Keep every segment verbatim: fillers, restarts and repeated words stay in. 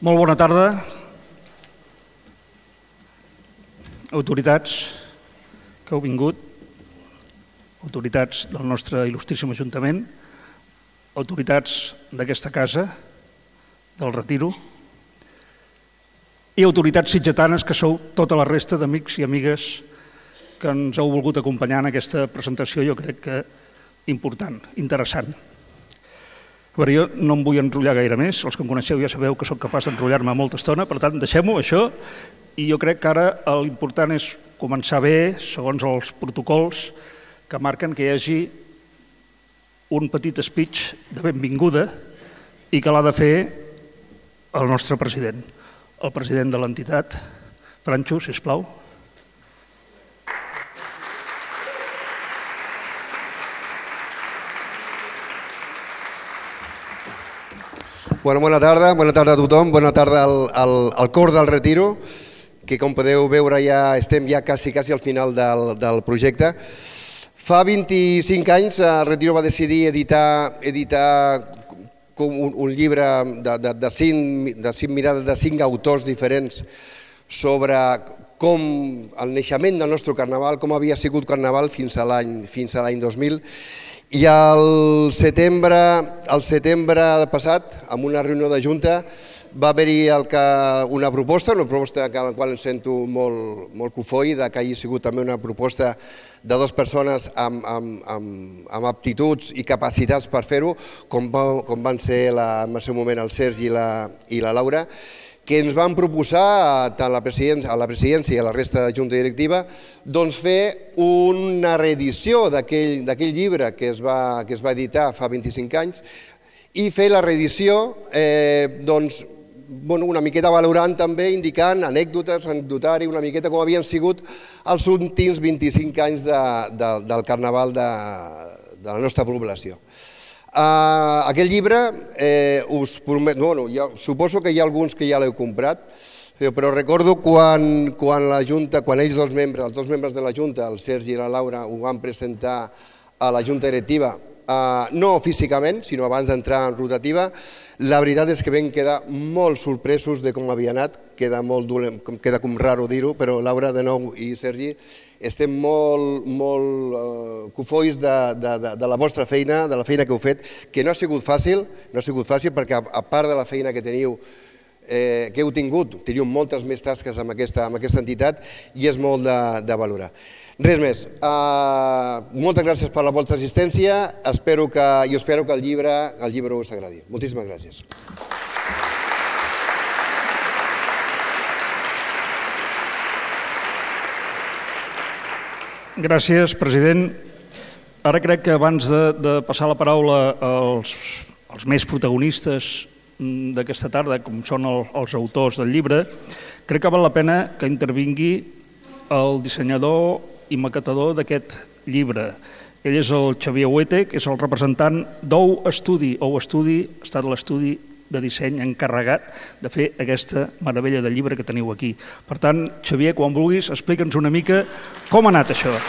Molt bona tarda. Autoritats que heu vingut, autoritats del nostre il·lustríssim Ajuntament, autoritats d'aquesta casa, del Retiro, i autoritats sitgetanes que sou tota la resta d'amics i amigues que ens heu volgut acompanyar en aquesta presentació, jo crec que important, interessant. Però jo no em vull enrotllar gaire més, els que em coneixeu ja sabeu que sóc capaç d'enrotllar-me molta estona, per tant, deixem-ho, això, i jo crec que ara l'important és començar bé, segons els protocols que marquen que hi hagi un petit speech de benvinguda i que l'ha de fer el nostre president, el president de l'entitat. Franxo, sisplau. Bueno, bona tarda, bona tarda a tothom, bona tarda al, al, al cor del Retiro, que com podeu veure ja estem ja quasi, quasi al final del, del projecte. Fa vint-i-cinc anys el Retiro va decidir editar, editar un, un llibre de, de, de, cinc, de cinc mirades de cinc autors diferents sobre com el naixement del nostre carnaval, com havia sigut carnaval fins a l'any fins a l'any dos mil. I al setembre, al setembre passat, en una reunió de Junta, va haver-hi una proposta, una proposta a la qual em sento molt, molt cofoi, que hagi sigut també una proposta de dues persones amb, amb, amb, amb aptituds i capacitats per fer-ho, com, com van ser la, en el seu moment el Sergi i la, i la Laura, que ens van proposar tant a la presidència, a la presidència i a la resta de Junta Directiva doncs fer una reedició d'aquell llibre que es, va, que es va editar fa vint-i-cinc anys i fer la reedició eh, doncs, bueno, una miqueta valorant també, indicant anècdotes, anecdotari, una miqueta com havien sigut els últims vint-i-cinc anys de, de, del Carnaval de, de la nostra població. Uh, aquest llibre, eh, us promet, bueno, ja, suposo que hi ha alguns que ja l'heu comprat, però recordo quan, quan la Junta, quan ells dos membres, els dos membres de la Junta, el Sergi i la Laura, ho van presentar a la Junta Directiva, uh, no físicament, sinó abans d'entrar en rotativa, la veritat és que vam quedar molt sorpresos de com havia anat, queda molt dolent, queda com raro dir-ho, però Laura de nou i Sergi, estem molt, molt uh, cofois de, de, de, de la vostra feina, de la feina que heu fet, que no ha sigut fàcil, no ha sigut fàcil perquè a, a part de la feina que teniu, eh, que heu tingut, teniu moltes més tasques amb aquesta, amb aquesta entitat i és molt de, de valorar. Res més, uh, moltes gràcies per la vostra assistència, espero que, i espero que el llibre, el llibre us agradi. Moltíssimes gràcies. Gràcies, president. Ara crec que abans de, de passar la paraula als, als més protagonistes d'aquesta tarda, com són el, els autors del llibre, crec que val la pena que intervingui el dissenyador i maquetador d'aquest llibre. Ell és el Xavier Huete, que és el representant d'Ou Estudi. Ou Estudi ha estat l'estudi de disseny encarregat de fer aquesta meravella de llibre que teniu aquí. Per tant, Xavier, quan vulguis, explica'ns una mica com ha anat això.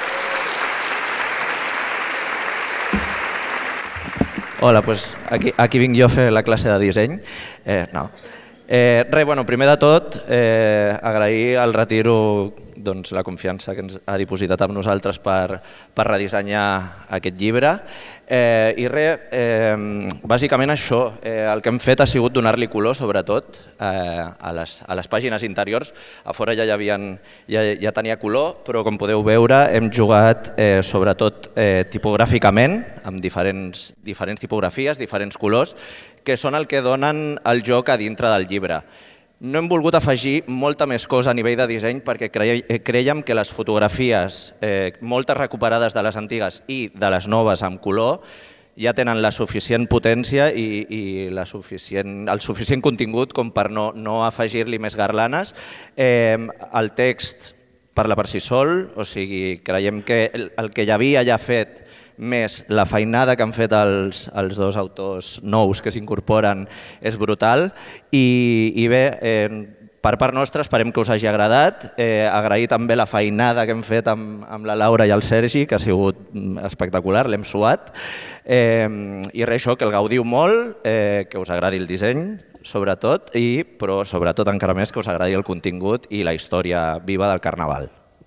Hola, doncs aquí, aquí vinc jo a fer la classe de disseny. Eh, no. Eh, res, bueno, primer de tot, eh, agrair al Retiro doncs, la confiança que ens ha dipositat amb nosaltres per, per redissenyar aquest llibre. Eh, I res, eh, bàsicament això, eh, el que hem fet ha sigut donar-li color, sobretot, eh, a, les, a les pàgines interiors. A fora ja, hi havien, ja, ja tenia color, però com podeu veure hem jugat eh, sobretot eh, tipogràficament, amb diferents, diferents tipografies, diferents colors, que són el que donen el joc a dintre del llibre. No hem volgut afegir molta més cosa a nivell de disseny perquè creiem que les fotografies, eh, moltes recuperades de les antigues i de les noves amb color, ja tenen la suficient potència i, i la suficient, el suficient contingut com per no, no afegir-li més garlanes. Eh, el text parla per si sol, o sigui, creiem que el, el que hi havia ja fet més la feinada que han fet els, els dos autors nous que s'incorporen és brutal i, i bé, eh, per part nostra esperem que us hagi agradat, eh, agrair també la feinada que hem fet amb, amb la Laura i el Sergi, que ha sigut espectacular, l'hem suat, eh, i res, això, que el gaudiu molt, eh, que us agradi el disseny sobretot, i, però sobretot encara més que us agradi el contingut i la història viva del Carnaval.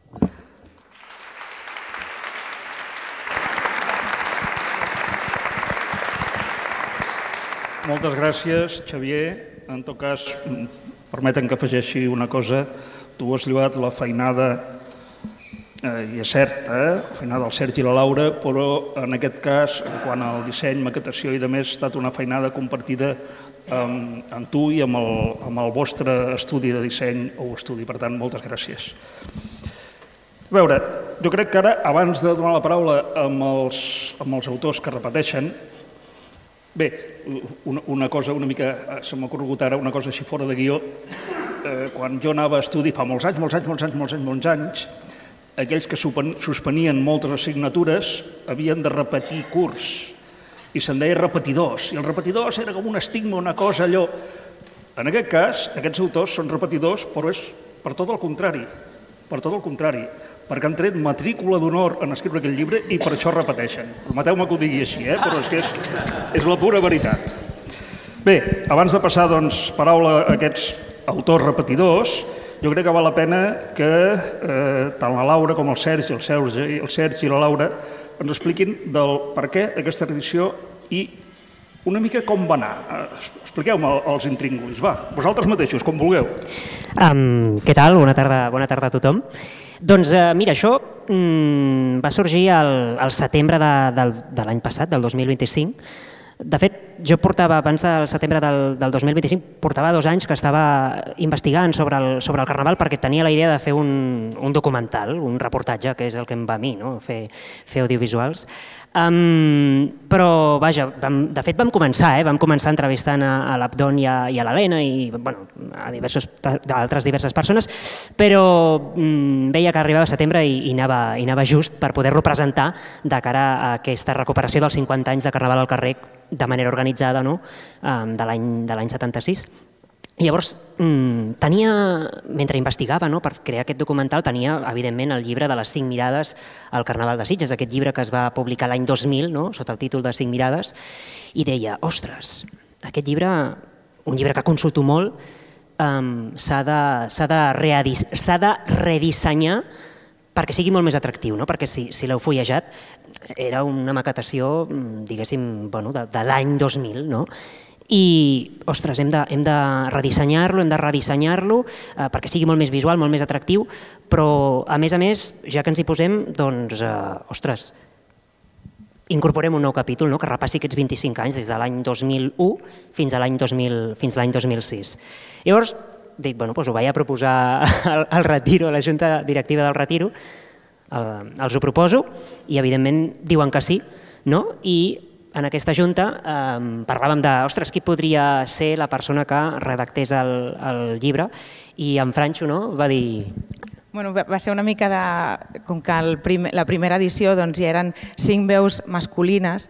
Moltes gràcies, Xavier. En tot cas, permeten que afegeixi una cosa. Tu has lloat la feinada, eh, i és cert, eh? la feinada del Sergi i la Laura, però en aquest cas, quan al disseny, maquetació i demés, ha estat una feinada compartida amb, amb tu i amb el, amb el vostre estudi de disseny o estudi. Per tant, moltes gràcies. A veure, jo crec que ara, abans de donar la paraula amb els, amb els autors que repeteixen, bé, una, una cosa una mica, se m'ha corregut ara, una cosa així fora de guió, eh, quan jo anava a estudi fa molts anys, molts anys, molts anys, molts anys, molts anys, aquells que suspenien moltes assignatures havien de repetir curs i se'n deia repetidors, i els repetidors era com un estigma, una cosa allò. En aquest cas, aquests autors són repetidors, però és per tot el contrari, per tot el contrari, perquè han tret matrícula d'honor en escriure aquest llibre i per això repeteixen. Permeteu-me que ho digui així, eh? Però és que és, és la pura veritat. Bé, abans de passar doncs, paraula a aquests autors repetidors, jo crec que val la pena que eh, tant la Laura com el Sergi, el Sergi, el Sergi i la Laura ens expliquin del per què d'aquesta edició i una mica com va anar. Expliqueu-me els intríngulis, va, vosaltres mateixos, com vulgueu. Um, què tal? Bona tarda, bona tarda a tothom. Doncs uh, mira, això um, va sorgir al, al setembre de, del, de l'any passat, del dos mil vint-i-cinc. De fet, jo portava, abans del setembre del, del dos mil vint-i-cinc, portava dos anys que estava investigant sobre el, sobre el Carnaval perquè tenia la idea de fer un, un documental, un reportatge, que és el que em va a mi, no? fer, fer audiovisuals. Um, però, vaja, vam, de fet vam començar, eh? vam començar entrevistant a, a l'Abdon i a, i a l'Helena i bueno, a diversos, altres diverses persones, però um, veia que arribava setembre i, i, anava, i anava just per poder-lo presentar de cara a aquesta recuperació dels cinquanta anys de Carnaval al carrer de manera organitzada, no? um, de l'any setanta-sis. I llavors, tenia, mentre investigava no, per crear aquest documental, tenia, evidentment, el llibre de les cinc mirades al Carnaval de Sitges, aquest llibre que es va publicar l'any dos mil, no, sota el títol de cinc mirades, i deia, ostres, aquest llibre, un llibre que consulto molt, um, s'ha de, s'ha de, readis, s'ha de redissenyar perquè sigui molt més atractiu, no? Perquè si, si l'heu fullejat, era una maquetació, diguéssim, bueno, de, de l'any dos mil, no? I, ostres, hem de, hem de redissenyar-lo, hem de redissenyar-lo eh, perquè sigui molt més visual, molt més atractiu, però, a més a més, ja que ens hi posem, doncs, eh, ostres, incorporem un nou capítol no? que repassi aquests vint-i-cinc anys, des de l'any dos mil u fins a l'any dos mil, fins l'any dos mil sis. Llavors, dic, bueno, doncs ho vaig a proposar al, al Retiro, a la Junta Directiva del Retiro, eh, els ho proposo i, evidentment, diuen que sí, no? I en aquesta junta eh, parlàvem de, ostres, qui podria ser la persona que redactés el, el llibre i en Franxo no, va dir... Bueno, va ser una mica de... Com que el prim, la primera edició doncs, hi eren cinc veus masculines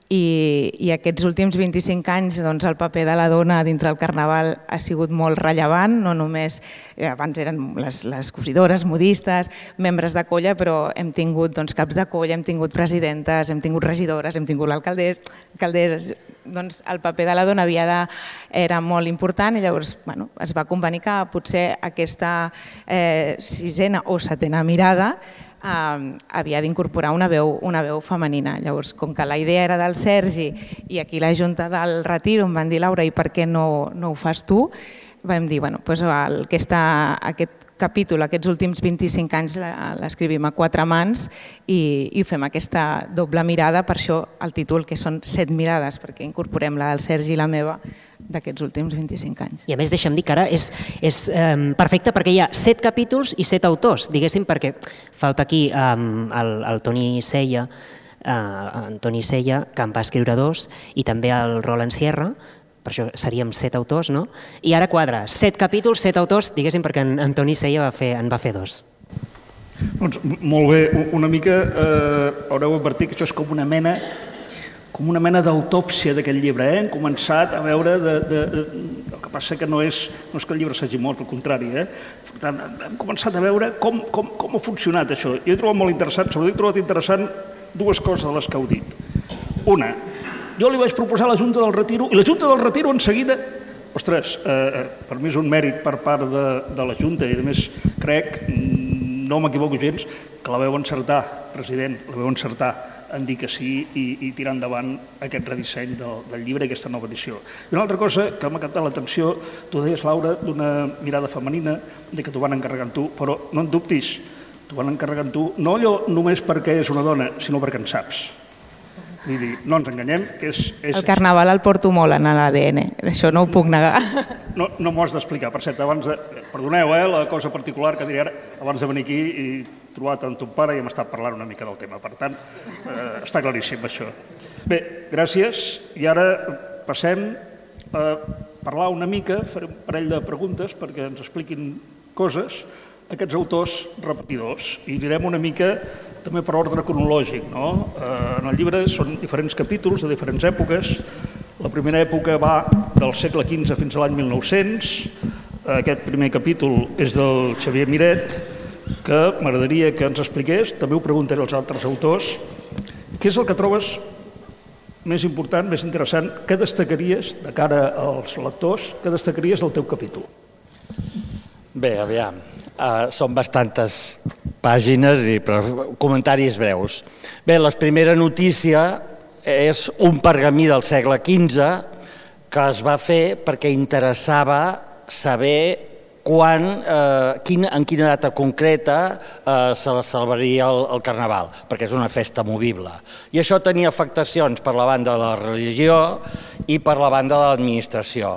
i, i aquests últims vint-i-cinc anys doncs, el paper de la dona dintre del Carnaval ha sigut molt rellevant, no només abans eren les, les cosidores, modistes, membres de colla, però hem tingut doncs, caps de colla, hem tingut presidentes, hem tingut regidores, hem tingut l'alcaldés, alcaldés, doncs el paper de la dona havia de, era molt important i llavors bueno, es va convenir que potser aquesta eh, sisena o setena mirada Uh, havia d'incorporar una veu, una veu femenina. Llavors, com que la idea era del Sergi i aquí la Junta del Retiro em van dir, Laura, i per què no, no ho fas tu? Vam dir, bueno, doncs el, aquesta, aquest capítol, aquests últims vint-i-cinc anys l'escrivim a quatre mans i, i fem aquesta doble mirada, per això el títol, que són set mirades, perquè incorporem la del Sergi i la meva d'aquests últims vint-i-cinc anys. I a més deixa'm dir que ara és, és um, perfecte perquè hi ha set capítols i set autors, diguéssim, perquè falta aquí um, el, el Toni Sella, uh, en Toni Sella, que en va escriure dos, i també el Roland Sierra, per això seríem set autors, no? I ara quadra, set capítols, set autors, diguéssim, perquè en, en Toni Sella va fer, en va fer dos. Doncs molt bé, una mica eh, haureu advertit que això és com una mena com una mena d'autòpsia d'aquest llibre. Eh? Hem començat a veure... De, de, de, el que passa que no és, no és que el llibre s'hagi mort, al contrari. Eh? Per tant, hem començat a veure com, com, com ha funcionat això. Jo he trobat molt interessant, sobretot he trobat interessant dues coses de les que heu dit. Una, jo li vaig proposar a la Junta del Retiro i la Junta del Retiro en seguida Ostres, eh, per mi és un mèrit per part de, de la Junta i a més crec, no m'equivoco gens, que la veu encertar, president, la veu encertar en dir que sí i, i tirar endavant aquest redisseny del, del llibre i aquesta nova edició. I una altra cosa que m'ha captat l'atenció, tu deies, Laura, d'una mirada femenina, de que t'ho van encarregar amb tu, però no en dubtis, t'ho van encarregar amb tu, no allò només perquè és una dona, sinó perquè en saps. Vull dir, no ens enganyem, que és... és el carnaval el porto molt en l'A D N, això no ho puc negar. No, no m'ho has d'explicar, per cert, abans de... Perdoneu, eh, la cosa particular que diré ara, abans de venir aquí i trobar tant ton pare i hem estat parlant una mica del tema, per tant, eh, està claríssim això. Bé, gràcies, i ara passem a parlar una mica, faré un parell de preguntes perquè ens expliquin coses, aquests autors repetidors, i direm una mica també per ordre cronològic. No? En el llibre són diferents capítols de diferents èpoques. La primera època va del segle quinze fins a l'any mil nou-cents. Aquest primer capítol és del Xavier Miret, que m'agradaria que ens expliqués, també ho preguntaré als altres autors, què és el que trobes més important, més interessant, què destacaries de cara als lectors, què destacaries del teu capítol? Bé, aviam, uh, són bastantes pàgines i però, comentaris breus. Bé, la primera notícia és un pergamí del segle quinze que es va fer perquè interessava saber quan, eh, quin, en quina data concreta eh, se celebraria el, el Carnaval, perquè és una festa movible. I això tenia afectacions per la banda de la religió i per la banda de l'administració.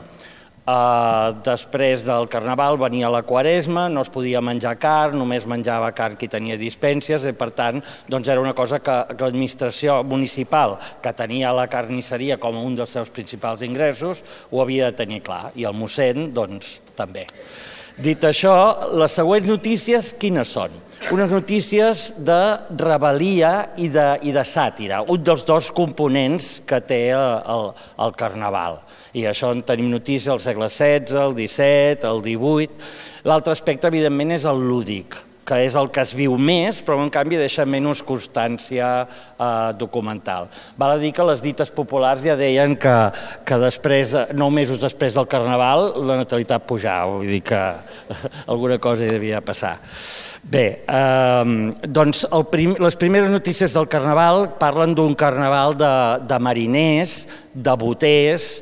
Uh, després del Carnaval venia la Quaresma, no es podia menjar carn, només menjava carn qui tenia dispències i per tant doncs era una cosa que, que l'administració municipal, que tenia la carnisseria com un dels seus principals ingressos, ho havia de tenir clar, i el mossèn doncs també. Dit això, les següents notícies quines són? Unes notícies de rebel·lia i de, i de sàtira, un dels dos components que té el, el Carnaval. I això en tenim notícies al segle setze, el disset, el divuit. L'altre aspecte, evidentment, és el lúdic, que és el que es viu més, però en canvi deixa menys constància eh, documental. Val a dir que les dites populars ja deien que, que després, nou mesos després del Carnaval, la natalitat pujava, vull dir que alguna cosa hi devia passar. Bé, eh, doncs el prim, les primeres notícies del Carnaval parlen d'un Carnaval de, de mariners, de boters,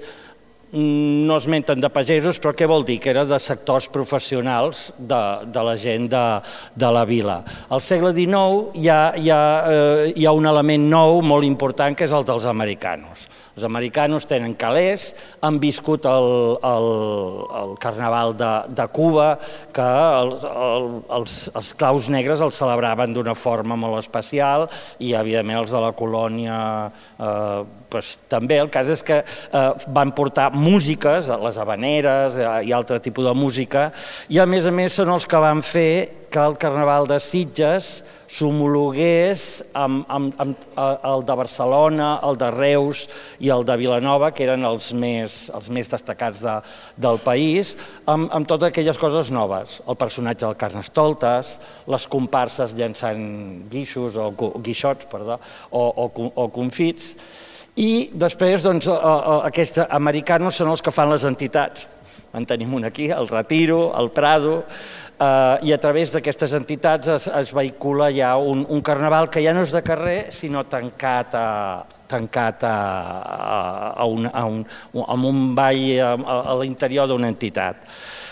no esmenten de pagesos, però què vol dir? Que era de sectors professionals de, de la gent de, de la vila. Al segle dinou hi ha, hi, ha, eh, hi ha un element nou molt important que és el dels americanos. Els americanos tenen calés, han viscut el, el, el Carnaval de, de Cuba, que el, el, els, els claus negres el celebraven d'una forma molt especial i, evidentment, els de la colònia eh, pues, també. El cas és que eh, van portar músiques, les habaneres eh, i altre tipus de música, i a més a més són els que van fer que el Carnaval de Sitges s'homologués amb, amb, amb el de Barcelona, el de Reus i el de Vilanova, que eren els més, els més destacats de, del país, amb, amb totes aquelles coses noves. El personatge del Carnestoltes, les comparses llançant guixos o guixots, perdó, o, o, o confits. I després, doncs, aquests americanos són els que fan les entitats. En tenim un aquí, el Retiro, el Prado, eh, i a través d'aquestes entitats es, es vehicula ja un, un carnaval que ja no és de carrer, sinó tancat a, tancat a, a, un, a, un, a un ball a, a l'interior d'una entitat.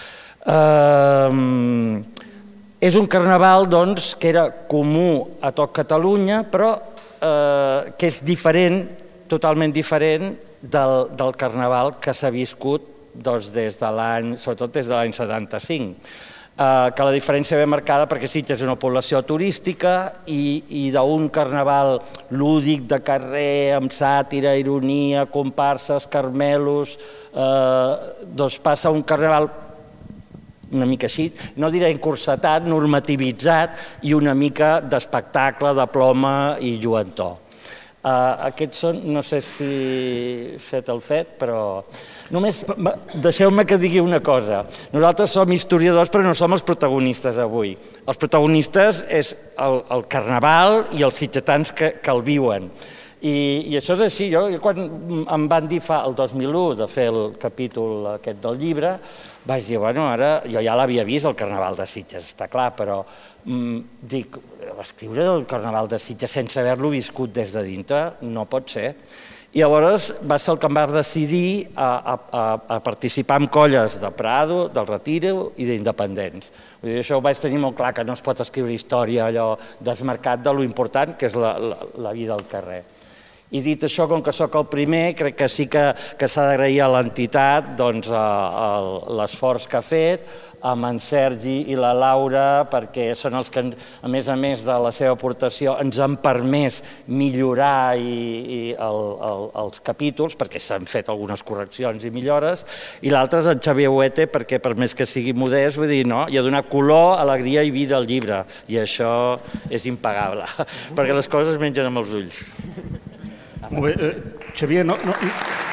Eh, és un carnaval doncs, que era comú a tot Catalunya, però eh, que és diferent, totalment diferent del, del carnaval que s'ha viscut doncs, des de l'any, sobretot des de l'any setanta-cinc, eh, que la diferència ve marcada perquè Sitges és una població turística i, i d'un carnaval lúdic de carrer, amb sàtira, ironia, comparses, carmelos, eh, doncs passa un carnaval una mica així, no diré encursetat, normativitzat i una mica d'espectacle, de ploma i lluentor. Uh, aquests són, no sé si he fet el fet, però només deixeu-me que digui una cosa. Nosaltres som historiadors, però no som els protagonistes avui. Els protagonistes és el, el carnaval i els sitgetans que, que el viuen. I, i això és així. Jo, quan em van dir fa el dos mil u de fer el capítol aquest del llibre, vaig dir, bueno, ara jo ja l'havia vist, el Carnaval de Sitges, està clar, però mm, dic, escriure el Carnaval de Sitges sense haver-lo viscut des de dintre no pot ser. I llavors va ser el que em va decidir a, a, a participar en colles de Prado, del Retiro i d'independents. Vull dir, això ho vaig tenir molt clar, que no es pot escriure història allò desmarcat de lo important, que és la, la, la vida al carrer. I dit això, com que sóc el primer, crec que sí que, que s'ha d'agrair a l'entitat doncs, l'esforç que ha fet, amb en Sergi i la Laura, perquè són els que, a més a més de la seva aportació, ens han permès millorar i, i el, el, els capítols, perquè s'han fet algunes correccions i millores, i l'altre és en Xavier Huete, perquè per més que sigui modest, vull dir, no, hi ha donat color, alegria i vida al llibre, i això és impagable, perquè les coses es mengen amb els ulls. Molt bé, eh, Xavier, no... no...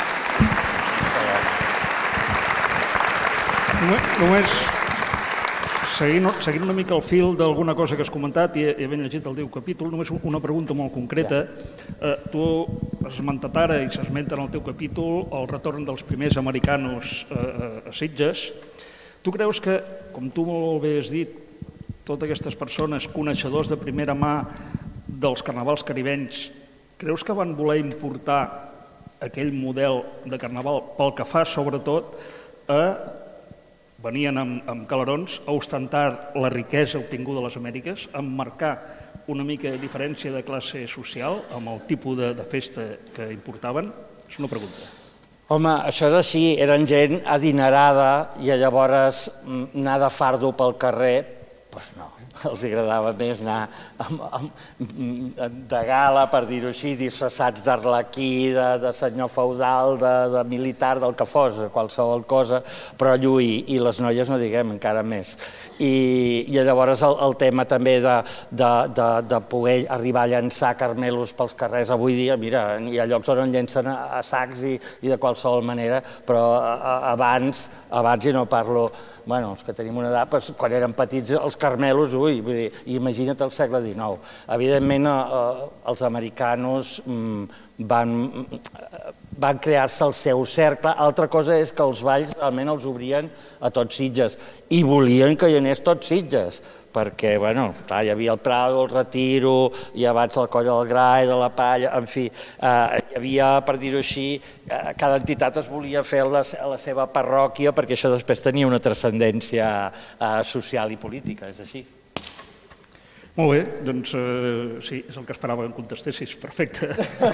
Només seguint, seguint una mica el fil d'alguna cosa que has comentat i he, he ben llegit el teu capítol, només una pregunta molt concreta. Eh, tu has esmentat ara i s'esmenta en el teu capítol el retorn dels primers americanos eh, a Sitges. Tu creus que, com tu molt bé has dit, totes aquestes persones coneixedors de primera mà dels carnavals caribenys, creus que van voler importar aquell model de carnaval pel que fa, sobretot, a venien amb, amb calarons a ostentar la riquesa obtinguda a les Amèriques, a marcar una mica de diferència de classe social amb el tipus de, de festa que importaven? És una pregunta. Home, això és així, eren gent adinerada i llavors anar de fardo pel carrer, doncs no. Els agradava més anar amb, amb, de gala, per dir-ho així, disfressats d'arlequí, de, de senyor feudal, de, de militar, del que fos, qualsevol cosa, però lluir, i les noies no diguem, encara més. I, i llavors el, el tema també de, de, de, de poder arribar a llançar carmelos pels carrers avui dia, mira, hi ha llocs on en llencen a, a sacs i, i de qualsevol manera, però a, a, abans, abans, i no parlo, bueno, els que tenim una edat, doncs, quan eren petits, els carmelos, ui, vull dir, imagina't el segle dinou. Evidentment, eh, els americanos mm, van, van crear-se el seu cercle. Altra cosa és que els balls realment els obrien a tots Sitges i volien que hi anés tots Sitges, perquè, bueno, clar, hi havia el Prado, el Retiro, i abans el Coll del Gra i de la Palla, en fi, eh, hi havia, per dir-ho així, eh, cada entitat es volia fer a la, a la seva parròquia perquè això després tenia una transcendència eh, social i política, és així. Molt bé, doncs eh, sí, és el que esperava que em contestessis, perfecte.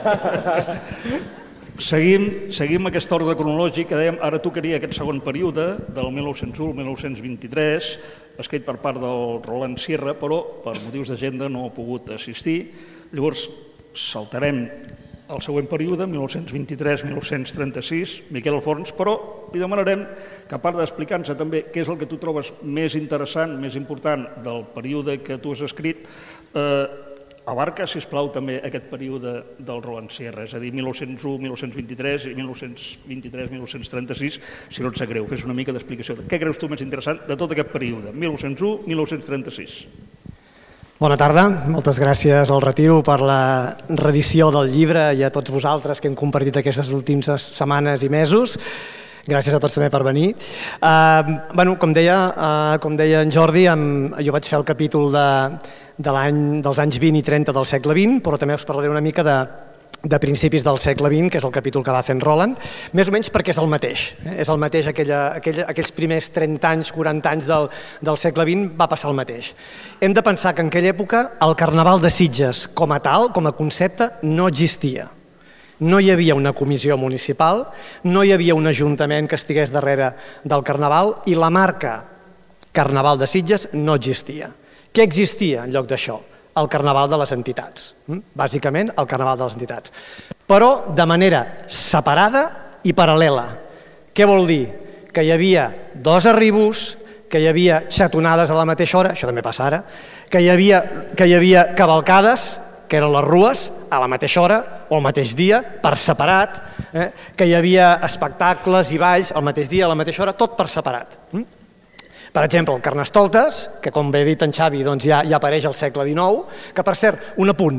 Seguim, seguim aquest ordre cronològic que dèiem, ara tocaria aquest segon període, del mil nou-cents u al mil nou-cents vint-i-tres, escrit per part del Roland Sierra, però per motius d'agenda no ha pogut assistir. Llavors saltarem el següent període, mil nou-cents vint-i-tres a mil nou-cents trenta-sis, Miquel Alfons, però li demanarem que, a part d'explicar-nos també què és el que tu trobes més interessant, més important del període que tu has escrit, eh, abarca, sisplau, també aquest període del Roland Sierra, és a dir, mil nou-cents u a mil nou-cents vint-i-tres i mil nou-cents vint-i-tres a mil nou-cents trenta-sis, si no et sap greu, fes una mica d'explicació. Què creus tu més interessant de tot aquest període, mil nou-cents u a mil nou-cents trenta-sis? Bona tarda, moltes gràcies al Retiro per la reedició del llibre i a tots vosaltres que hem compartit aquestes últimes setmanes i mesos. Gràcies a tots també per venir. Uh, bueno, com deia, uh, com deia en Jordi, um, jo vaig fer el capítol de, de l'any, dels anys vint i trenta del segle vint, però també us parlaré una mica de, de principis del segle vint, que és el capítol que va fer en Roland, més o menys perquè és el mateix. Eh? És el mateix, aquella, aquella, aquells primers trenta anys, quaranta anys del, del segle vint va passar el mateix. Hem de pensar que en aquella època el Carnaval de Sitges com a tal, com a concepte, no existia. No hi havia una comissió municipal, no hi havia un ajuntament que estigués darrere del Carnaval i la marca Carnaval de Sitges no existia. Què existia en lloc d'això? El Carnaval de les entitats, bàsicament el Carnaval de les entitats, però de manera separada i paral·lela. Què vol dir? Que hi havia dos arribos, que hi havia xatonades a la mateixa hora, això també passa ara, que hi havia, que hi havia cavalcades, que eren les rues, a la mateixa hora o al mateix dia, per separat, eh? que hi havia espectacles i balls al mateix dia, a la mateixa hora, tot per separat. Per exemple, el Carnestoltes, que com bé ha dit en Xavi, doncs ja, ja apareix al segle dinou, que per cert, un apunt,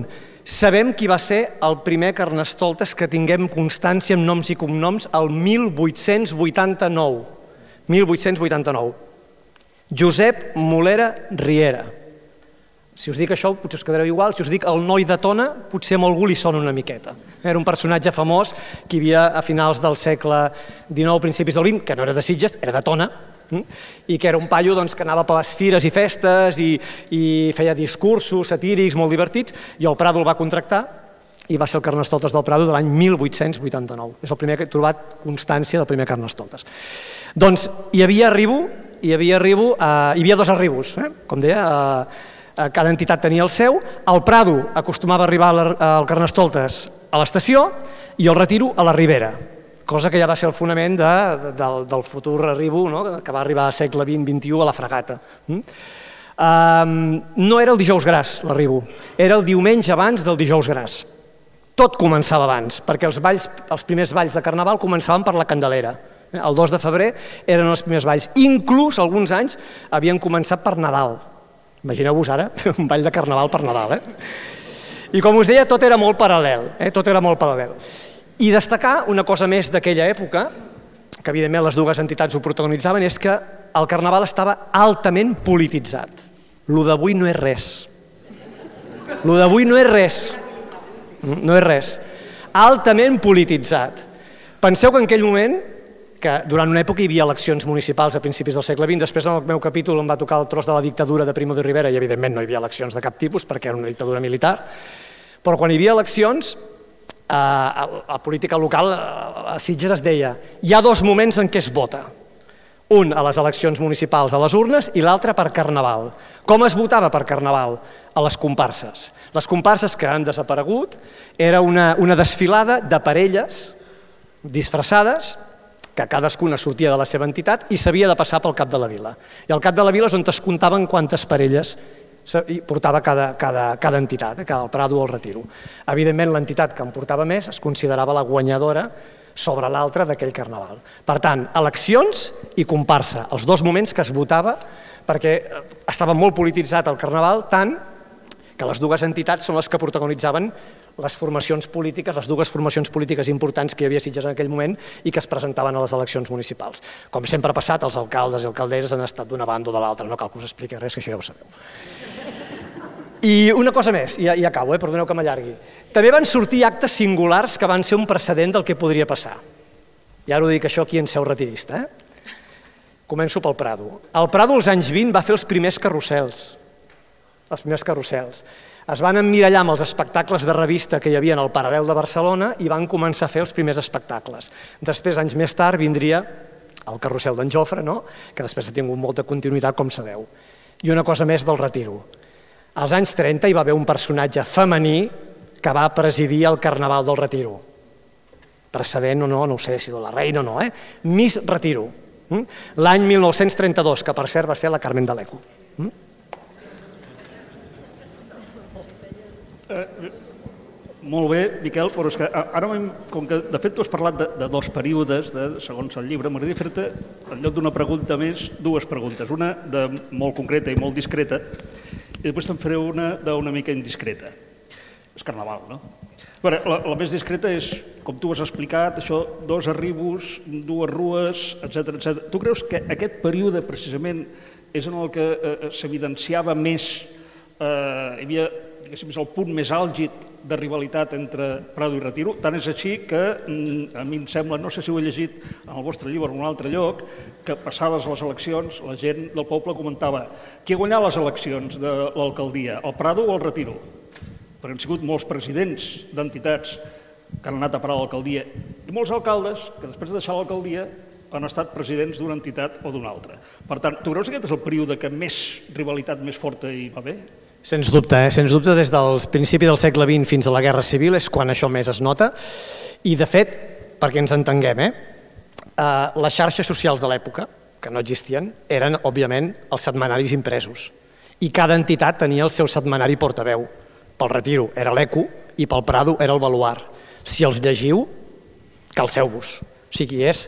Sabem qui va ser el primer carnestoltes que tinguem constància amb noms i cognoms el mil vuit-cents vuitanta-nou. mil vuit-cents vuitanta-nou. Josep Molera Riera. Si us dic això, potser us quedareu igual. Si us dic el noi de Tona, potser a algú li sona una miqueta. Era un personatge famós que hi havia a finals del segle dinou, principis del vint, que no era de Sitges, era de Tona, i que era un paio doncs, que anava per les fires i festes i, i feia discursos satírics molt divertits, i el Prado el va contractar i va ser el Carnestoltes del Prado de l'any mil vuit-cents vuitanta-nou. És el primer que he trobat constància del primer Carnestoltes. Doncs hi havia arribo, hi havia arribo, eh, hi havia dos arribos, eh? Com deia, eh, cada entitat tenia el seu. El Prado acostumava a arribar al Carnestoltes a l'estació i el Retiro a la Ribera, cosa que ja va ser el fonament de, de, del, del futur arribo, no? Que va arribar al segle vint vint-i-u a la Fragata. Um, no era el dijous gras, l'arribo, era el diumenge abans del dijous gras. Tot començava abans, perquè els, balls, els primers balls de Carnaval començaven per la Candelera. El dos de febrer eren els primers balls. Inclús, alguns anys, havien començat per Nadal. Imagineu-vos ara un ball de Carnaval per Nadal. Eh? I com us deia, tot era molt paral·lel. Eh? Tot era molt paral·lel. I destacar una cosa més d'aquella època, que evidentment les dues entitats ho protagonitzaven, és que el Carnaval estava altament polititzat. Lo d'avui no és res. Lo d'avui no és res. No és res. Altament polititzat. Penseu que en aquell moment, que durant una època hi havia eleccions municipals a principis del segle vint, després en el meu capítol em va tocar el tros de la dictadura de Primo de Rivera i evidentment no hi havia eleccions de cap tipus perquè era una dictadura militar, però quan hi havia eleccions, a la política local a Sitges es deia hi ha dos moments en què es vota, un a les eleccions municipals a les urnes i l'altre per Carnaval. Com es votava per Carnaval? A les comparses. Les comparses que han desaparegut era una, una desfilada de parelles disfressades que cadascuna sortia de la seva entitat i s'havia de passar pel cap de la vila. I al cap de la vila és on es comptaven quantes parelles portava cada, cada, cada entitat, cada el Prado o el Retiro. Evidentment, l'entitat que en portava més es considerava la guanyadora sobre l'altra d'aquell Carnaval. Per tant, eleccions i comparsa, els dos moments que es votava, perquè estava molt polititzat el Carnaval, tant que les dues entitats són les que protagonitzaven les formacions polítiques, les dues formacions polítiques importants que hi havia a Sitges en aquell moment i que es presentaven a les eleccions municipals. Com sempre ha passat, els alcaldes i alcaldesses han estat d'una banda o de l'altra, no cal que us expliqui res, que això ja ho sabeu. I una cosa més, i ja, ja acabo, eh? Perdoneu que m'allargui. També van sortir actes singulars que van ser un precedent del que podria passar. I ara ho dic això aquí en seu retirista. Eh? Començo pel Prado. El Prado als anys vint va fer els primers carrusels. Els primers carrusels. Es van emmirallar amb els espectacles de revista que hi havia al Paral·lel de Barcelona i van començar a fer els primers espectacles. Després, anys més tard, vindria el carrusel d'en Jofre, no? Que després ha tingut molta continuïtat, com sabeu. I una cosa més del Retiro. Als anys trenta hi va haver un personatge femení que va presidir el Carnaval del Retiro. Precedent o no, no ho sé si de la reina o no, eh? Miss Retiro. L'any mil nou-cents trenta-dos, que per cert va ser la Carmen de l'Eco. Eh, molt bé, Miquel, però és que ara, com que de fet tu has parlat de, de dos períodes, de, segons el llibre, m'agradaria fer-te, en lloc d'una pregunta més, dues preguntes. Una de molt concreta i molt discreta, i després te'n faré una d'una mica indiscreta. És Carnaval, no? Veure, la, la més discreta és, com tu has explicat, això, dos arribos, dues rues, etcètera, etcètera. Tu creus que aquest període, precisament, és en el que eh, s'evidenciava més, eh, hi havia, diguéssim, el punt més àlgid de rivalitat entre Prado i Retiro? Tant és així que, a mi em sembla, no sé si ho he llegit en el vostre llibre o en un altre lloc, que passades les eleccions, la gent del poble comentava qui ha guanyat les eleccions de l'alcaldia, el Prado o el Retiro? Perquè han sigut molts presidents d'entitats que han anat a parar a l'alcaldia i molts alcaldes que després de deixar l'alcaldia han estat presidents d'una entitat o d'una altra. Per tant, tu creus que aquest és el període que més rivalitat més forta hi va haver? Sens dubte, eh? Sens dubte, des del principi del segle vint fins a la Guerra Civil és quan això més es nota. I, de fet, perquè ens entenguem, eh? Uh, les xarxes socials de l'època, que no existien, eren, òbviament, els setmanaris impresos. I cada entitat tenia el seu setmanari portaveu. Pel Retiro era l'Eco i pel Prado era el Baluard. Si els llegiu, calceu-vos. O sigui, és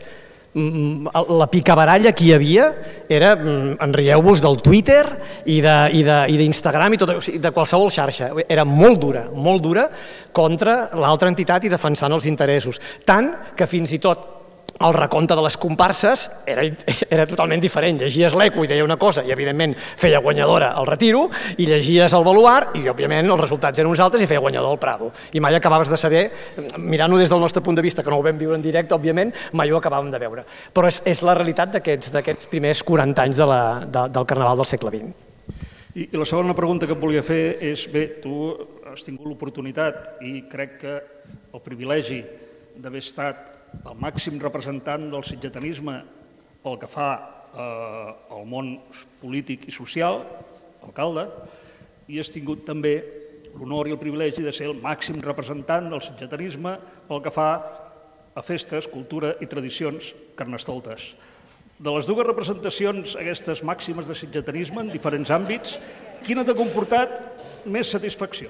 la picabaralla que hi havia era enrieu-vos del Twitter i d'Instagram i de qualsevol xarxa. Era molt dura, molt dura contra l'altra entitat i defensant els interessos. Tant que fins i tot el recompte de les comparses era totalment diferent. Llegies l'Eco i deia una cosa i, evidentment, feia guanyadora el Retiro, i llegies el Baluard i, òbviament, els resultats eren uns altres i feia guanyador el Prado. I mai acabaves de saber, mirant-ho des del nostre punt de vista, que no ho vam viure en directe, òbviament, mai ho acabàvem de veure. Però és la realitat d'aquests primers quaranta anys del Carnaval del segle vint. I la segona pregunta que et volia fer és, bé, tu has tingut l'oportunitat i crec que el privilegi d'haver estat el màxim representant del sitgetanisme pel que fa al món polític i social, alcalde, i has tingut també l'honor i el privilegi de ser el màxim representant del sitgetanisme pel que fa a festes, cultura i tradicions carnestoltes. De les dues representacions aquestes màximes de sitgetanisme en diferents àmbits, quina t'ha comportat més satisfacció?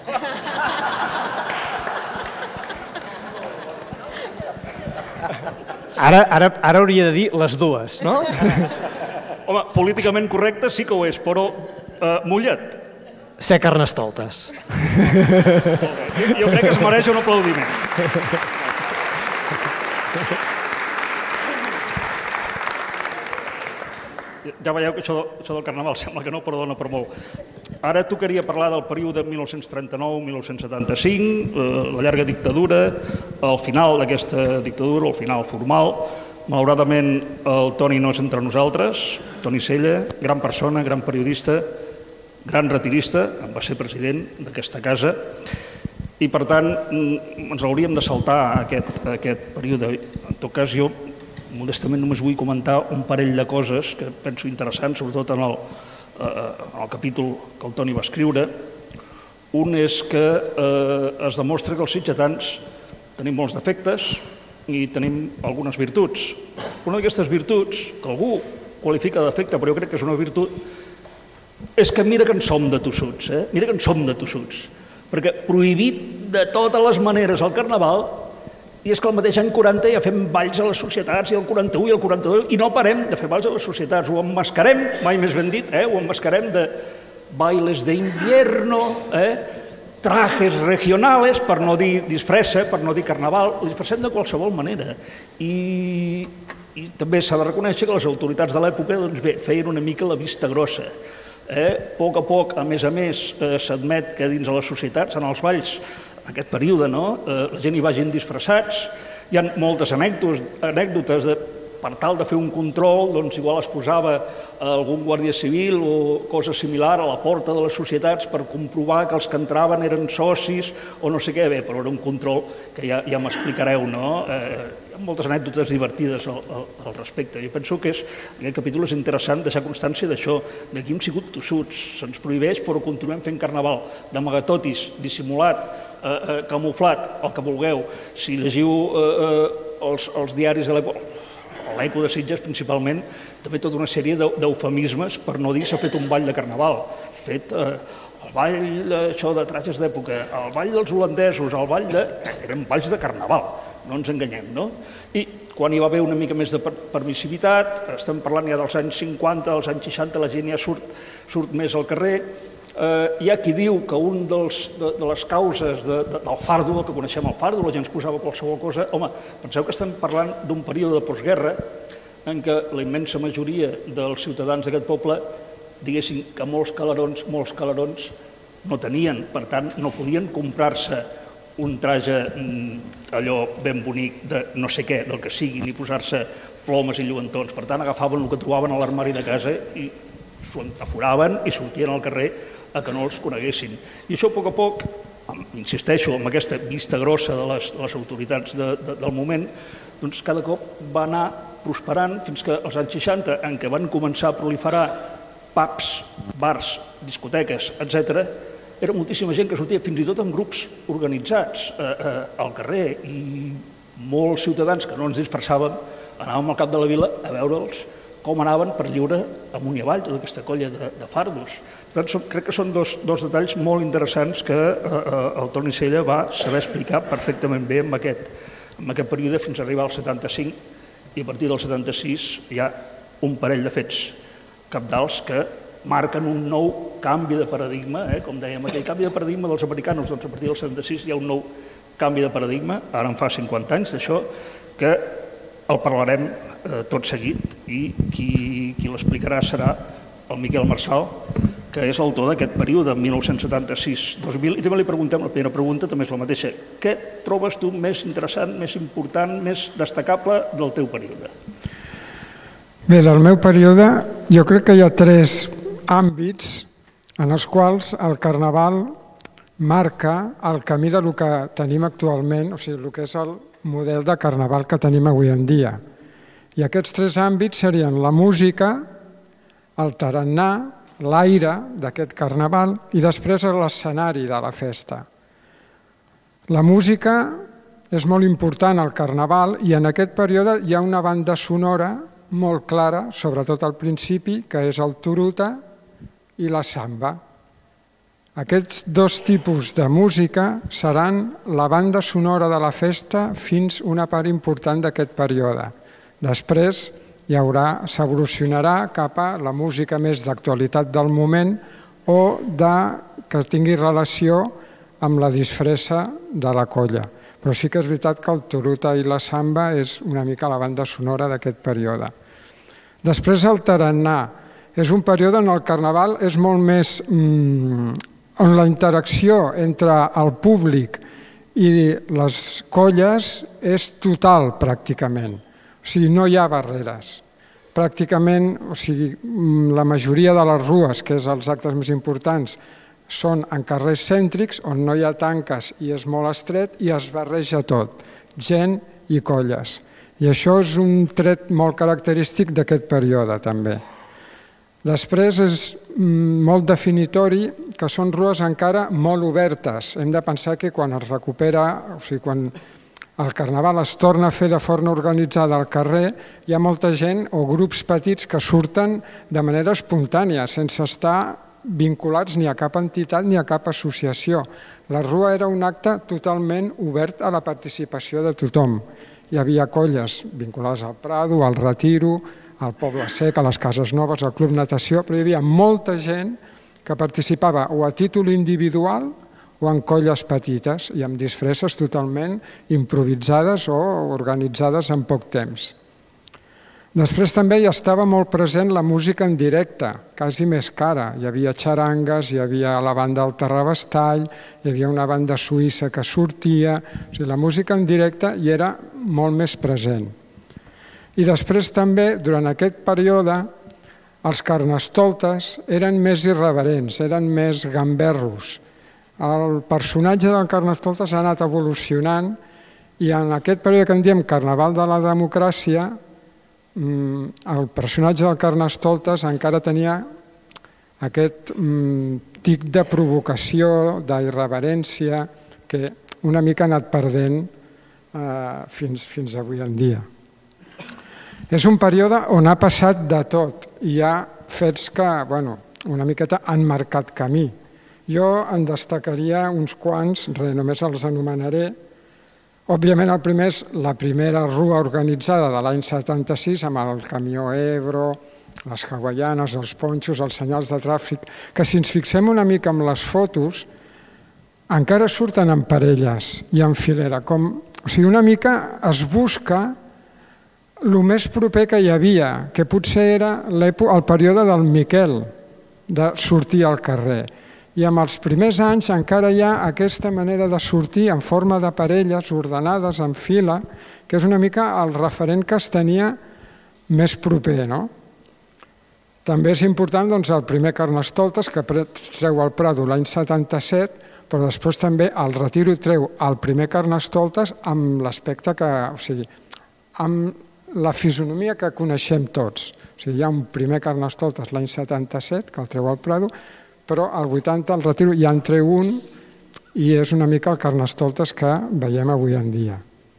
Ara hauria de dir les dues, no? Home, políticament correcte sí que ho és, però mullat. Ser carnestoltes. Jo crec que es mereix un aplaudiment. Ja veieu que això del Carnaval sembla que no, però dona per molt. Ara tocaria parlar del període mil nou-cents trenta-nou a mil nou-cents setanta-cinc, la llarga dictadura, el final d'aquesta dictadura, el final formal. Malauradament el Toni no és entre nosaltres, Toni Sella, gran persona, gran periodista, gran retirista, en va ser president d'aquesta casa, i per tant ens hauríem de saltar aquest període. En tot cas, jo modestament només vull comentar un parell de coses que penso interessants, sobretot en el capítol que el Toni va escriure. Un és que es demostra que els sitgetans tenim molts defectes i tenim algunes virtuts. Una d'aquestes virtuts, que algú qualifica de defecte, però jo crec que és una virtut, és que mira que en som de tossuts, eh? Mira que en som de tossuts. Perquè prohibit de totes les maneres el Carnaval, i és que el mateix any quaranta ja fem balls a les societats, i el quaranta-u i el quaranta-dos, i no parem de fer balls a les societats. Ho emmascarem, mai més ben dit, ho emmascarem de bailes d'invierno, trajes regionales, per no dir disfressa, per no dir carnaval, ho disfressem de qualsevol manera. I també s'ha de reconèixer que les autoritats de l'època feien una mica la vista grossa. A poc a poc, a més a més, s'admet que dins de les societats, en els balls, en aquest període, la gent hi vagin disfressats. Hi ha moltes anècdotes per tal de fer un control, doncs igual es posava algun guàrdia civil o cosa similar a la porta de les societats per comprovar que els que entraven eren socis o no sé què, bé, però era un control que ja m'explicareu, no? Hi ha moltes anècdotes divertides al respecte. Jo penso que aquest capítol és interessant deixar constància d'això, d'aquí hem sigut tossuts, se'ns prohibeix però continuem fent carnaval, d'amagatotis, dissimulat, camuflat, el que vulgueu. Si llegiu els diaris de l'època, l'Eco de Sitges principalment, també tota una sèrie d'eufemismes per no dir s'ha fet un ball de carnaval. Fet el ball de trajes d'època, el ball dels holandesos, el ball de... eren balls de carnaval, no ens enganyem, no? I quan hi va haver una mica més de permissivitat, estem parlant ja dels anys cinquanta, dels anys seixanta, la gent ja surt més al carrer. Hi ha qui diu que un de les causes del fardo, el que coneixem el fardo, la gent es posava qualsevol cosa. Home, penseu que estem parlant d'un període de postguerra en què la immensa majoria dels ciutadans d'aquest poble diguessin que molts calarons, molts calarons no tenien, per tant no podien comprar-se un traje allò ben bonic de no sé què, del que sigui, ni posar-se plomes i lluentons. Per tant agafaven el que trobaven a l'armari de casa i s'ho entaforaven i sortien al carrer a que no els coneguessin. I això a poc a poc, insisteixo, amb aquesta vista grossa de les autoritats del moment, doncs cada cop va anar prosperant fins que als anys seixanta, en què van començar a proliferar pubs, bars, discoteques, etcètera, era moltíssima gent que sortia fins i tot en grups organitzats al carrer i molts ciutadans que no ens disfressàvem anàvem al cap de la vila a veure'ls com anaven per lliure amunt i avall, tota aquesta colla de fardos. Per tant, crec que són dos detalls molt interessants que el Toni Sella va saber explicar perfectament bé en aquest període fins a arribar al setanta-cinc, i a partir del setanta-sis hi ha un parell de fets cabdals que marquen un nou canvi de paradigma, eh? Com dèiem, aquell canvi de paradigma dels americans, doncs a partir del setanta-sis hi ha un nou canvi de paradigma, ara en fa cinquanta anys d'això, que el parlarem eh, tot seguit i qui, qui l'explicarà serà el Miquel Marçal, que és l'autor d'aquest període, mil nou-cents setanta-sis dos mil, i també li preguntem, la primera pregunta també és la mateixa, què trobes tu més interessant, més important, més destacable del teu període? Bé, del meu període jo crec que hi ha tres àmbits en els quals el Carnaval marca el camí del que tenim actualment, o sigui, el que és el model de Carnaval que tenim avui en dia. I aquests tres àmbits serien la música, el tarannà, l'aire d'aquest Carnaval i després l'escenari de la festa. La música és molt important al Carnaval i en aquest període hi ha una banda sonora molt clara, sobretot al principi, que és el turuta i la samba. Aquests dos tipus de música seran la banda sonora de la festa fins una part important d'aquest període. Després hi haurà, s'evolucionarà cap a la música més d'actualitat del moment o de, que tingui relació amb la disfressa de la colla. Però sí que és veritat que el turuta i la samba és una mica la banda sonora d'aquest període. Després el tarannà. És un període on el Carnaval és molt més... Mmm, on la interacció entre el públic i les colles és total, pràcticament. O sigui, no hi ha barreres. Pràcticament, o sigui, la majoria de les rues, que és els actes més importants, són en carrers cèntrics, on no hi ha tanques i és molt estret, i es barreja tot, gent i colles. I això és un tret molt característic d'aquest període, també. Després és molt definitori que són rues encara molt obertes. Hem de pensar que quan es recupera, o sigui, quan el Carnaval es torna a fer de forma organitzada al carrer, hi ha molta gent o grups petits que surten de manera espontània, sense estar vinculats ni a cap entitat ni a cap associació. La rua era un acte totalment obert a la participació de tothom. Hi havia colles vinculades al Prado, al Retiro, al Poble Sec, a les Cases Noves, al Club Natació, però hi havia molta gent que participava o a títol individual o en colles petites i amb disfresses totalment improvisades o organitzades en poc temps. Després també hi estava molt present la música en directe, quasi més cara. Hi havia xarangues, hi havia la banda del Terrabastall, hi havia una banda suïssa que sortia... O sigui, la música en directe hi era molt més present. I després també, durant aquest període, els carnestoltes eren més irreverents, eren més gamberros. El personatge del carnestoltes ha anat evolucionant i en aquest període que en diem Carnaval de la Democràcia, el personatge del carnestoltes encara tenia aquest tic de provocació, d'irreverència, que una mica ha anat perdent fins, fins avui en dia. És un període on ha passat de tot i hi ha fets que, bueno, una miqueta han marcat camí. Jo en destacaria uns quants, res, només els anomenaré. Òbviament el primer és la primera rua organitzada de l'any setanta-sis amb el camió Ebro, les hawaianes, els ponxos, els senyals de tràfic, que si ens fixem una mica en les fotos, encara surten en parelles i en filera. Com, o sigui, una mica es busca el més proper que hi havia, que potser era el període del Miquel, de sortir al carrer. I en els primers anys encara hi ha aquesta manera de sortir en forma de parelles ordenades en fila, que és una mica el referent que es tenia més proper. No? També és important doncs, el primer Carnestoltes, que treu el Prado l'any setanta-set, però després també el Retiro treu el primer Carnestoltes amb l'aspecte que, o sigui, amb la fisonomia que coneixem tots. O sigui, hi ha un primer Carnestoltes l'any setanta-set, que el treu al Prado, però al vuitanta el Retiro ja en treu un i és una mica el Carnestoltes que veiem avui en dia.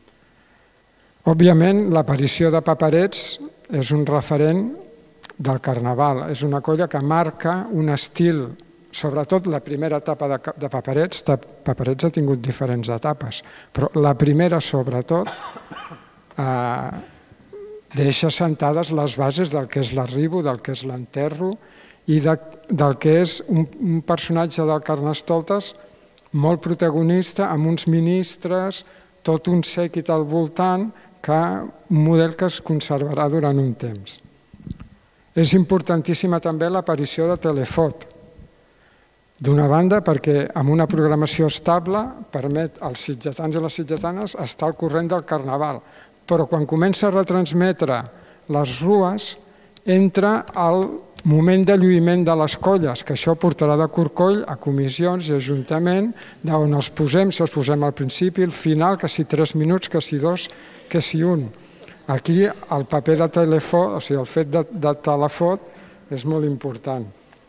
Òbviament, l'aparició de Paperets és un referent del Carnaval. És una colla que marca un estil, sobretot la primera etapa de Paperets. Paperets ha tingut diferents etapes, però la primera, sobretot, deixa sentades les bases del que és l'arribo, del que és l'enterro i de, del que és un, un personatge del Carnestoltes molt protagonista, amb uns ministres, tot un sèquit al voltant, que un model que es conservarà durant un temps. És importantíssima també l'aparició de Telefot. D'una banda, perquè amb una programació estable permet als sitgetans i les sitgetanes estar al corrent del Carnaval, però quan comença a retransmetre les rues entra el moment de lluïment de les colles, que això portarà de corcoll a comissions i ajuntament, d'on els posem, si els posem al principi, al final, que si tres minuts, que si dos, que si un. Aquí el paper de Telefot, o sigui, el fet de, de Telefot és molt important.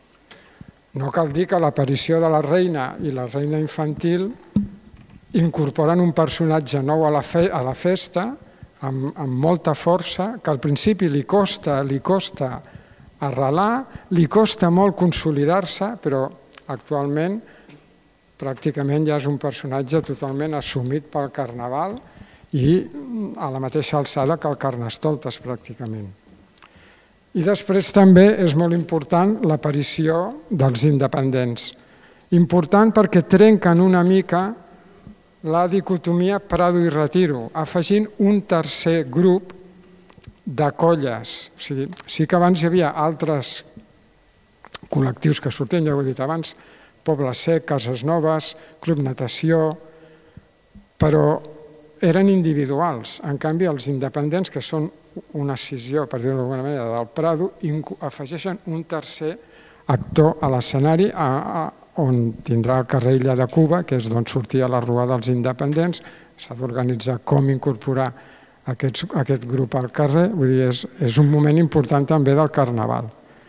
No cal dir que l'aparició de la reina i la reina infantil incorporen un personatge nou a la, fe, a la festa amb, amb molta força, que al principi li costa, li costa arrelar, li costa molt consolidar-se, però actualment pràcticament ja és un personatge totalment assumit pel Carnaval i a la mateixa alçada que el Carnestoltes pràcticament. I després també és molt important l'aparició dels independents. Important perquè trenquen una mica la dicotomia Prado i Retiro, afegint un tercer grup de colles. O sigui, sí que abans hi havia altres col·lectius que sortien, ja ho he dit abans, Poble Sec, Cases Noves, Club Natació, però eren individuals. En canvi, els independents, que són una escissió, per dir-ho d'alguna manera, del Prado, afegeixen un tercer actor a l'escenari on tindrà el carrer Illa de Cuba, que és d'on sortia la Rua dels Independents. S'ha d'organitzar com incorporar aquest, aquest grup al carrer. Vull dir, és, és un moment important també del Carnaval.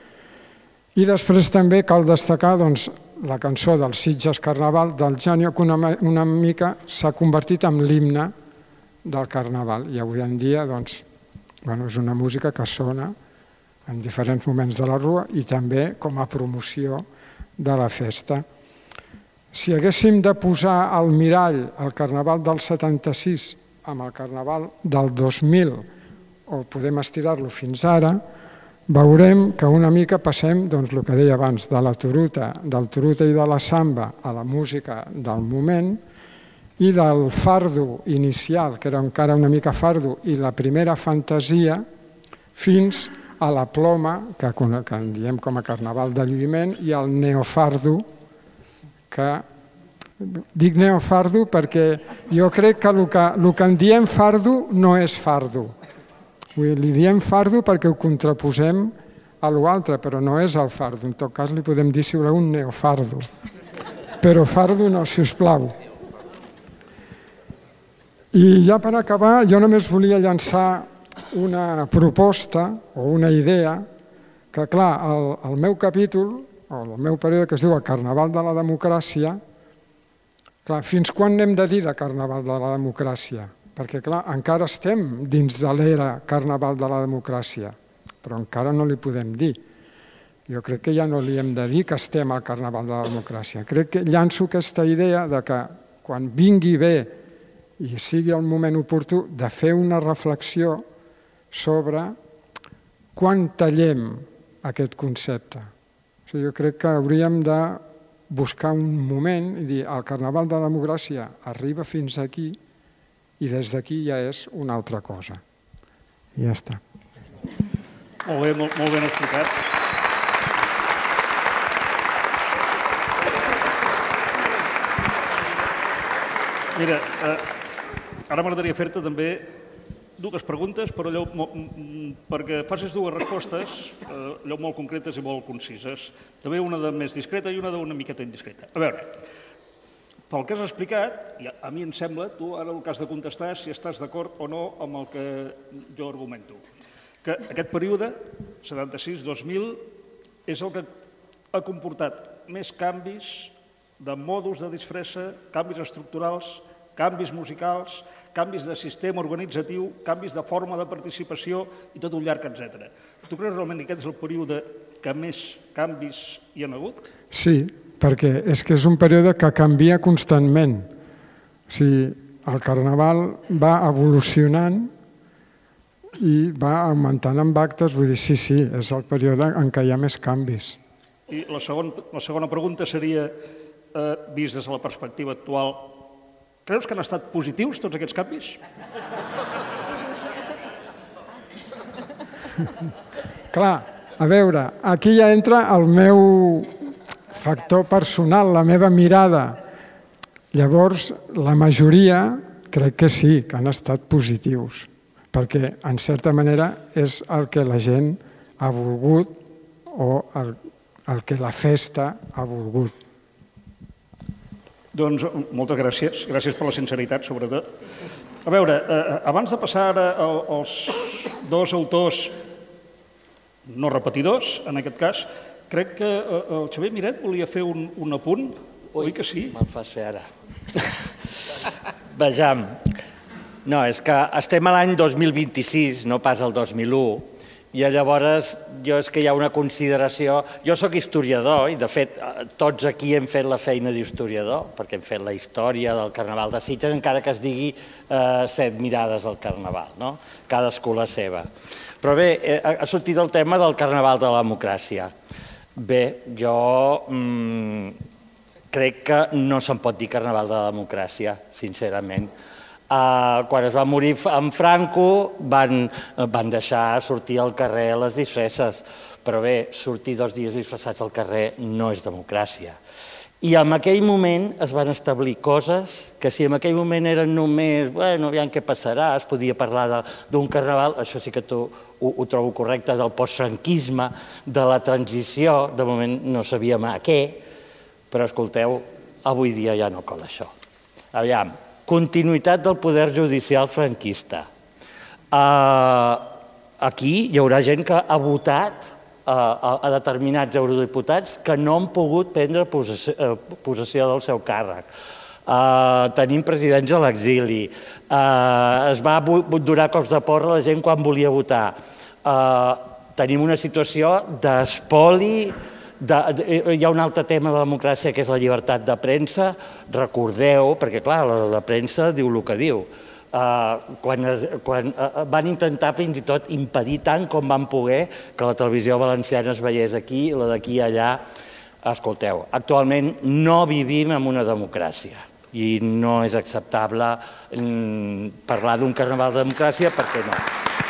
I després també cal destacar doncs, la cançó del Sitges Carnaval del Janio, que una, una mica s'ha convertit en l'himne del Carnaval. I avui en dia doncs, bueno, és una música que sona en diferents moments de la Rua i també com a promoció de la festa. Si haguéssim de posar al mirall el Carnaval del setanta-sis amb el Carnaval del dos mil, o podem estirar-lo fins ara, veurem que una mica passem, doncs, el que deia abans, de la turuta, del turuta i de la samba a la música del moment, i del fardo inicial, que era encara una mica fardo, i la primera fantasia, fins a la ploma, que, que en diem com a Carnaval de lluïment, i el neofardo, que dic neofardo perquè jo crec que el que, el que en diem fardo no és fardo. Li diem fardo perquè ho contraposem a l'altre, però no és el fardo. En tot cas li podem dir, si voleu, un neofardo. Però fardo no, si us plau. I ja per acabar, jo només volia llançar una proposta o una idea que, clar, el, el meu capítol, o el meu període que es diu el Carnaval de la Democràcia, clar, fins quan n'hem de dir de Carnaval de la Democràcia? Perquè, clar, encara estem dins de l'era Carnaval de la Democràcia, però encara no li podem dir. Jo crec que ja no li hem de dir que estem al Carnaval de la Democràcia. Crec que llanço aquesta idea de que quan vingui bé i sigui el moment oportú de fer una reflexió sobre quan tallem aquest concepte. O sigui, jo crec que hauríem de buscar un moment i dir el Carnaval de la Democràcia arriba fins aquí i des d'aquí ja és una altra cosa. I ja està. Molt bé, molt, molt ben explicat. Mira, eh, ara m'agradaria fer-te també dues preguntes, però allò, perquè facis dues respostes, allò molt concretes i molt concises. També una de més discreta i una d'una miqueta indiscreta. A veure, pel que has explicat, i a mi em sembla, tu ara el que has de contestar és si estàs d'acord o no amb el que jo argumento. Que aquest període, setanta-sis dos mil, és el que ha comportat més canvis de modus de disfressa, canvis estructurals, canvis musicals, canvis de sistema organitzatiu, canvis de forma de participació i tot un llarg, etcètera. Tu creus realment que aquest és el període que més canvis hi ha hagut? Sí, perquè és que és un període que canvia constantment. O sigui, el Carnaval va evolucionant i va augmentant amb actes, vull dir, sí, sí, és el període en què hi ha més canvis. I la segona, la segona pregunta seria, eh, vist des de la perspectiva actual, creus que han estat positius tots aquests canvis? Clar, a veure, aquí ja entra el meu factor personal, la meva mirada. Llavors, la majoria crec que sí, que han estat positius, perquè, en certa manera, és el que la gent ha volgut o el, el que la festa ha volgut. Doncs moltes gràcies, gràcies per la sinceritat, sobretot. A veure, eh, abans de passar ara als dos autors no repetidors, en aquest cas, crec que el Xavier Miret volia fer un, un apunt, oi que sí? Me'l fas fer ara. Vejam, no, és que estem a l'any dos mil vint-i-sis, no pas al dos mil u, i llavors jo és que hi ha una consideració... Jo sóc historiador i, de fet, tots aquí hem fet la feina d'historiador, perquè hem fet la història del Carnaval de Sitges, encara que es digui eh, set mirades al Carnaval, no? Cadascú la seva. Però bé, eh, ha sortit el tema del Carnaval de la democràcia. Bé, jo mmm, crec que no se'n pot dir Carnaval de la democràcia, sincerament. Uh, quan es va morir en Franco van, van deixar sortir al carrer les disfresses, però bé, sortir dos dies disfressats al carrer no és democràcia. I en aquell moment es van establir coses que si en aquell moment eren només, bueno, aviam què passarà, es podia parlar d'un carnaval, això sí que tu ho, ho trobo correcte, del postfranquisme, de la transició, de moment no sabíem a què, però escolteu, avui dia ja no cola això. Aviam, continuïtat del poder judicial franquista. Aquí hi haurà gent que ha votat a determinats eurodiputats que no han pogut prendre possessió del seu càrrec. Tenim presidents a l'exili. Es va donar cops de porra a la gent quan volia votar. Tenim una situació d'espoli. Hi ha un altre tema de la democràcia que és la llibertat de premsa. Recordeu, perquè clar, la premsa diu el que diu. Quan van intentar fins i tot impedir tant com van poder que la televisió valenciana es veiés aquí, la d'aquí i allà, escolteu, actualment no vivim en una democràcia i no és acceptable parlar d'un carnaval de democràcia perquè no.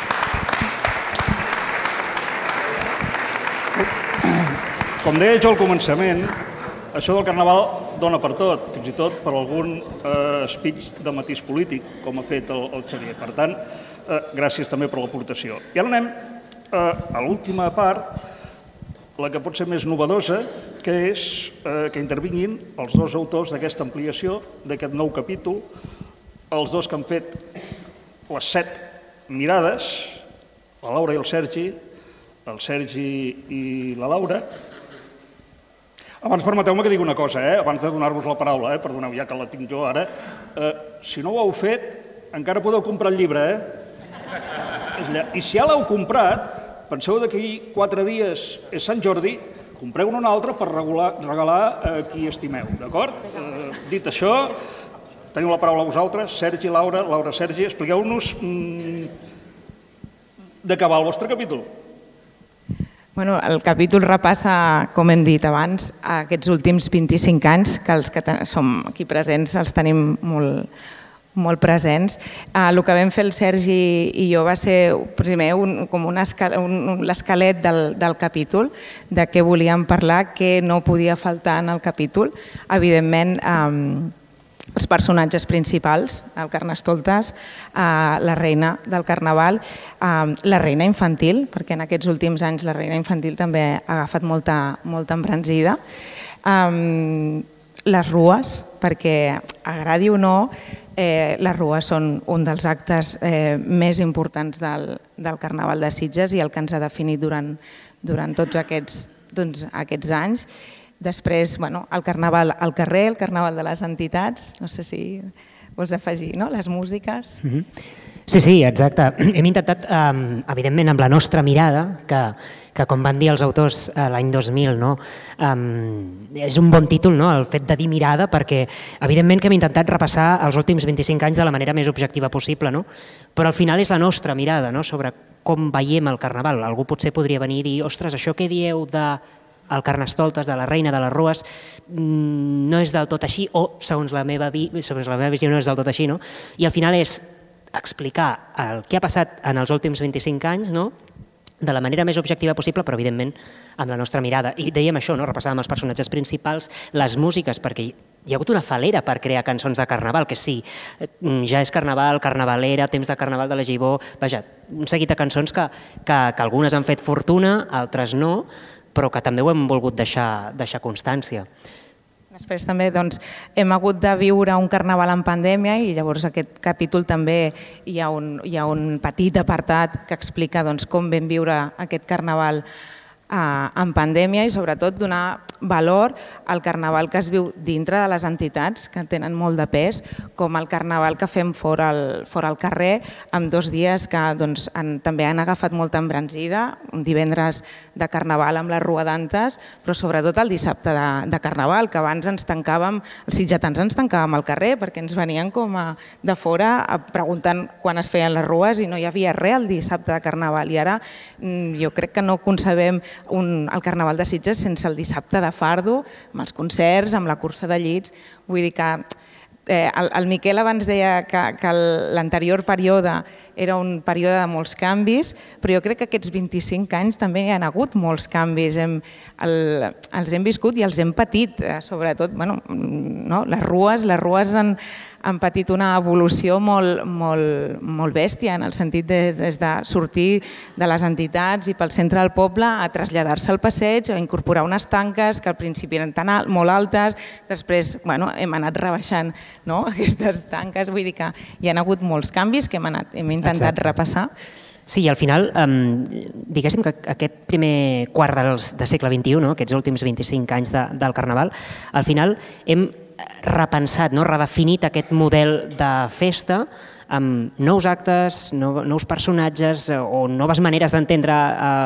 Com deia jo al començament, això del Carnaval dona per tot, fins i tot per algun speech de matís polític, com ha fet el Xavier. Per tant, gràcies també per l'aportació. I ara anem a l'última part, la que pot ser més novedosa, que és que intervinguin els dos autors d'aquesta ampliació, d'aquest nou capítol, els dos que han fet les set mirades, la Laura i el Sergi, el Sergi i la Laura. Abans permeteu-me que digui una cosa, eh? Abans de donar-vos la paraula, eh? Perdoneu, ja que la tinc jo ara. Eh, si no ho heu fet, encara podeu comprar el llibre, eh? I si ja l'heu comprat, penseu que d'aquí quatre dies és Sant Jordi, compreu-ne un altre per regular, regalar a qui estimeu, d'acord? Eh, dit això, teniu la paraula a vosaltres, Sergi, Laura, Laura, Sergi, expliqueu-nos mm, de què va el vostre capítol. Bueno, el capítol repassa, com hem dit abans, aquests últims vint-i-cinc anys, que els que som aquí presents els tenim molt, molt presents. El que vam fer el Sergi i jo va ser primer un, com un l'esquelet del, del capítol, de què volíem parlar, què no podia faltar en el capítol. Evidentment, eh, els personatges principals, el Carnestoltes, la reina del Carnaval, la reina infantil, perquè en aquests últims anys la reina infantil també ha agafat molta, molta embranzida, les rues, perquè agradi o no, les rues són un dels actes més importants del, del Carnaval de Sitges i el que ens ha definit durant, durant tots aquests, doncs, aquests anys. Després, bueno, el Carnaval al carrer, el Carnaval de les entitats, no sé si vols afegir, no? Les músiques... Sí, sí, exacte. Hem intentat, evidentment, amb la nostra mirada, que, que com van dir els autors l'any dos mil, no? um, és un bon títol, no? El fet de dir mirada, perquè evidentment que hem intentat repassar els últims vint-i-cinc anys de la manera més objectiva possible, no? Però al final és la nostra mirada, no? Sobre com veiem el Carnaval. Algú potser podria venir i dir, ostres, això que dieu de el Carnestoltes, de la Reina de les Rues, no és del tot així, o segons la meva, vi segons la meva visió no és del tot així, no? I al final és explicar el que ha passat en els últims vint-i-cinc anys, no? De la manera més objectiva possible, però evidentment amb la nostra mirada. I dèiem això, no? Repassàvem els personatges principals, les músiques, perquè hi ha hagut una falera per crear cançons de Carnaval, que sí, ja és Carnaval, Carnavalera, Temps de Carnaval de la Gibó, vaja, un seguit de cançons que, que, que algunes han fet fortuna, altres no, però que també ho hem volgut deixar, deixar constància. Després també doncs, hem hagut de viure un Carnaval en pandèmia i llavors aquest capítol també hi ha un, hi ha un petit apartat que explica doncs, com vam viure aquest Carnaval eh, en pandèmia i sobretot donar valor al Carnaval que es viu dintre de les entitats que tenen molt de pes, com el Carnaval que fem fora al, fora al carrer amb dos dies que doncs, han, també han agafat molta embranzida, un divendres de Carnaval amb la Rua d'Antes, però sobretot el dissabte de, de Carnaval, que abans ens tancàvem, els sitgetans ens tancàvem al carrer perquè ens venien com a, de fora a, preguntant quan es feien les rues i no hi havia res el dissabte de Carnaval. I ara jo crec que no concebem un, el Carnaval de Sitges sense el dissabte de fardo, amb els concerts, amb la cursa de llits. Vull dir que eh, el, el Miquel abans deia que, que l'anterior període era un període de molts canvis, però jo crec que aquests vint-i-cinc anys també hi ha hagut molts canvis. Hem, el, els hem viscut i els hem patit, eh, sobretot bueno, no? les rues, les rues han, han patit una evolució molt, molt, molt bèstia, en el sentit de, des de sortir de les entitats i pel centre del poble a traslladar-se al passeig, a incorporar unes tanques que al principi eren tan alt, molt altes, després bueno, hem anat rebaixant no? aquestes tanques, vull dir que hi ha hagut molts canvis que hem, anat, hem intentat Exacte. repassar. Sí, i al final, eh, diguéssim que aquest primer quart dels, de segle vint-i-u, no? aquests últims vint-i-cinc anys de, del Carnaval, al final hem repensat, no? redefinit aquest model de festa amb nous actes, nou, nous personatges o noves maneres d'entendre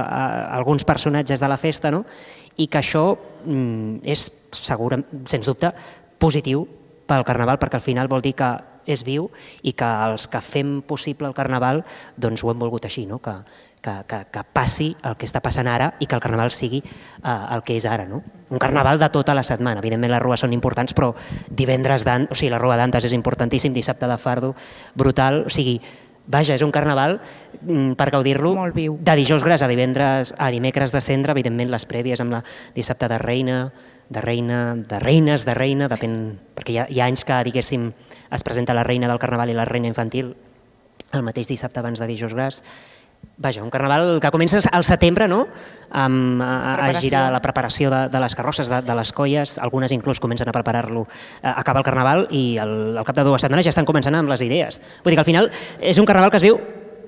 alguns personatges de la festa, no? I que això mm, és, segura, sens dubte, positiu pel Carnaval, perquè al final vol dir que és viu i que els que fem possible el Carnaval doncs ho hem volgut així, no? que, que, que, que passi el que està passant ara i que el Carnaval sigui eh, el que és ara. No? Un Carnaval de tota la setmana. Evidentment les rues són importants, però divendres d'Antes, o sigui, la Rua d'Antes és importantíssim, dissabte de fardo, brutal, o sigui, vaja, és un Carnaval per gaudir-lo de dijous gras a divendres, a dimecres de cendre, evidentment les prèvies amb la dissabte de Reina, de reina, de reines, de reina, depèn, perquè hi ha, hi ha anys que, diguéssim, es presenta la reina del Carnaval i la reina infantil el mateix dissabte abans de dijous gras. Vaja, un Carnaval que comença al setembre, no? Amb, a, a girar la preparació de, de les carrosses, de, de les colles, algunes inclús comencen a preparar-lo. Acaba el Carnaval i el, al cap de dues setmanes ja estan començant amb les idees. Vull dir que al final és un Carnaval que es viu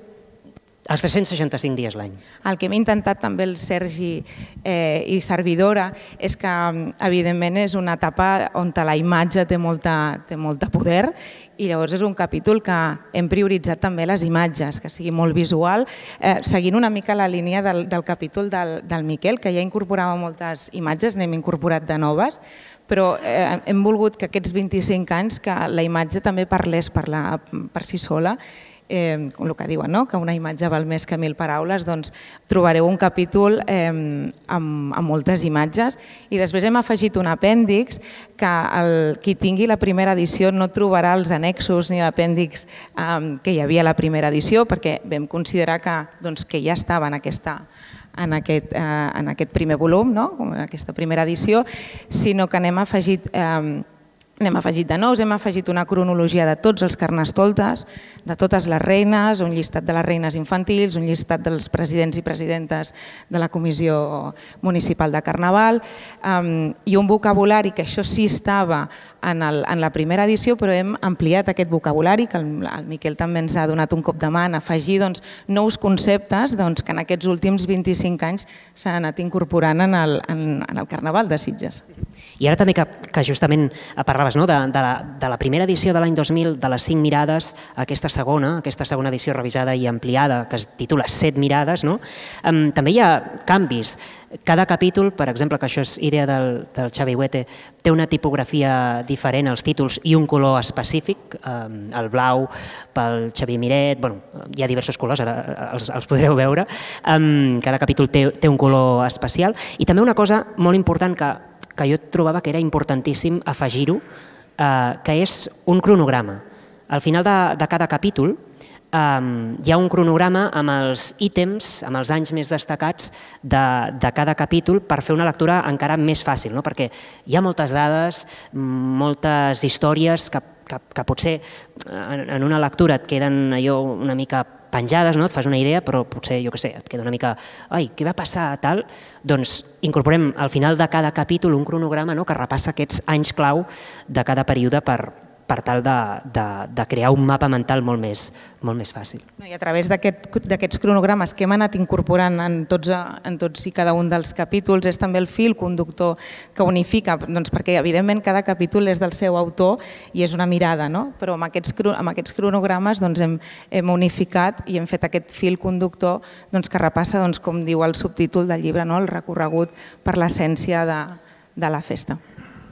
els tres-cents seixanta-cinc dies l'any. El que hem intentat també el Sergi eh, i servidora és que evidentment és una etapa on la imatge té molta, té molta poder i llavors és un capítol que hem prioritzat també les imatges, que sigui molt visual, eh, seguint una mica la línia del, del capítol del, del Miquel, que ja incorporava moltes imatges, n'hem incorporat de noves, però eh, hem volgut que aquests vint-i-cinc anys que la imatge també parlés per, la, per si sola. Eh, el que diuen, no? Que una imatge val més que mil paraules, doncs trobareu un capítol eh, amb, amb moltes imatges i després hem afegit un apèndix que el, qui tingui la primera edició no trobarà els annexos ni l'apèndix eh, que hi havia a la primera edició perquè vam considerar que, doncs, que ja estava en aquesta en aquest, eh, en aquest primer volum, no? En aquesta primera edició, sinó que n'hem afegit eh, N'hem afegit de nous, hem afegit una cronologia de tots els carnestoltes, de totes les reines, un llistat de les reines infantils, un llistat dels presidents i presidentes de la Comissió Municipal de Carnaval um, i un vocabulari que això sí estava en, el, en la primera edició, però hem ampliat aquest vocabulari, que el, el Miquel també ens ha donat un cop de mà en afegir doncs, nous conceptes doncs, que en aquests últims vint-i-cinc anys s'han anat incorporant en el, en, en el Carnaval de Sitges. I ara també que, que justament parlaves no, de, de, la, de la primera edició de l'any dos mil, de les cinc mirades, aquesta segona, aquesta segona edició revisada i ampliada, que es titula Set mirades, no? Um, també hi ha canvis. Cada capítol, per exemple, que això és idea del, del Xavi Huete, té una tipografia diferent als títols i un color específic, um, el blau pel Xavier Miret, bueno, hi ha diversos colors, ara els, els podreu veure. Um, cada capítol té, té un color especial. I també una cosa molt important que, que jo trobava que era importantíssim afegir-ho, uh, que és un cronograma. Al final de, de cada capítol Um, hi ha un cronograma amb els ítems, amb els anys més destacats de, de cada capítol per fer una lectura encara més fàcil, no? Perquè hi ha moltes dades, moltes històries que, que, que potser en, en una lectura et queden allò una mica penjades, no? Et fas una idea, però potser, jo què sé, et queda una mica ai, què va passar tal? Doncs incorporem al final de cada capítol un cronograma, no? Que repassa aquests anys clau de cada període per per tal de, de, de crear un mapa mental molt més, molt més fàcil. I a través d'aquests aquest, cronogrames que hem anat incorporant en tots, en tots i cada un dels capítols és també el fil conductor que unifica, doncs perquè evidentment cada capítol és del seu autor i és una mirada, no? Però amb aquests, amb aquests cronogrames doncs hem, hem unificat i hem fet aquest fil conductor doncs, que repassa, doncs, com diu el subtítol del llibre, no? El recorregut per l'essència de, de la festa.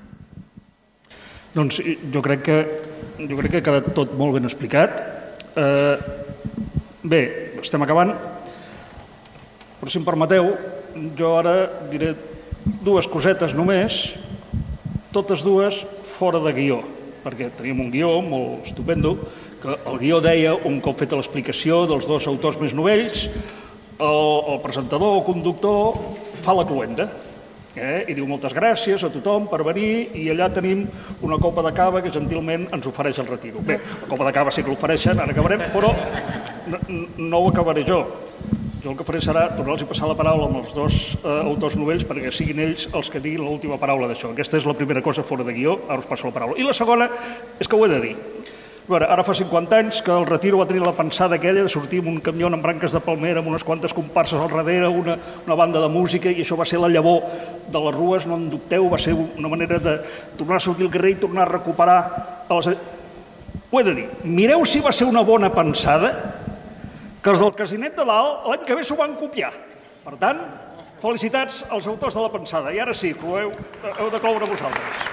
Doncs jo crec que, jo crec que ha quedat tot molt ben explicat. Eh, bé, estem acabant, però si em permeteu, jo ara diré dues cosetes només, totes dues fora de guió, perquè teníem un guió molt estupendo, que el guió deia, un cop feta l'explicació dels dos autors més novells, el, el presentador o conductor fa la cloenda. Eh? I diu moltes gràcies a tothom per venir i allà tenim una copa de cava que gentilment ens ofereix el Retiro. Bé, la copa de cava sí que l'ofereixen, ara acabarem, però no, no ho acabaré jo. Jo el que faré serà tornar-los a passar la paraula amb els dos eh, autors novells perquè siguin ells els que diguin l'última paraula d'això. Aquesta és la primera cosa fora de guió, ara us passo la paraula. I la segona és que ho he de dir. A veure, ara fa cinquanta anys que el Retiro va tenir la pensada aquella de sortir amb un camió amb branques de palmera, amb unes quantes comparses al darrere, una, una banda de música, i això va ser la llavor de les rues, no en dubteu, va ser una manera de tornar a sortir al carrer i tornar a recuperar... Les... Ho he de dir, mireu si va ser una bona pensada que els del Casinet de Dalt l'any que ve s'ho van copiar. Per tant, felicitats als autors de la pensada. I ara sí, ho heu, heu de cloure vosaltres.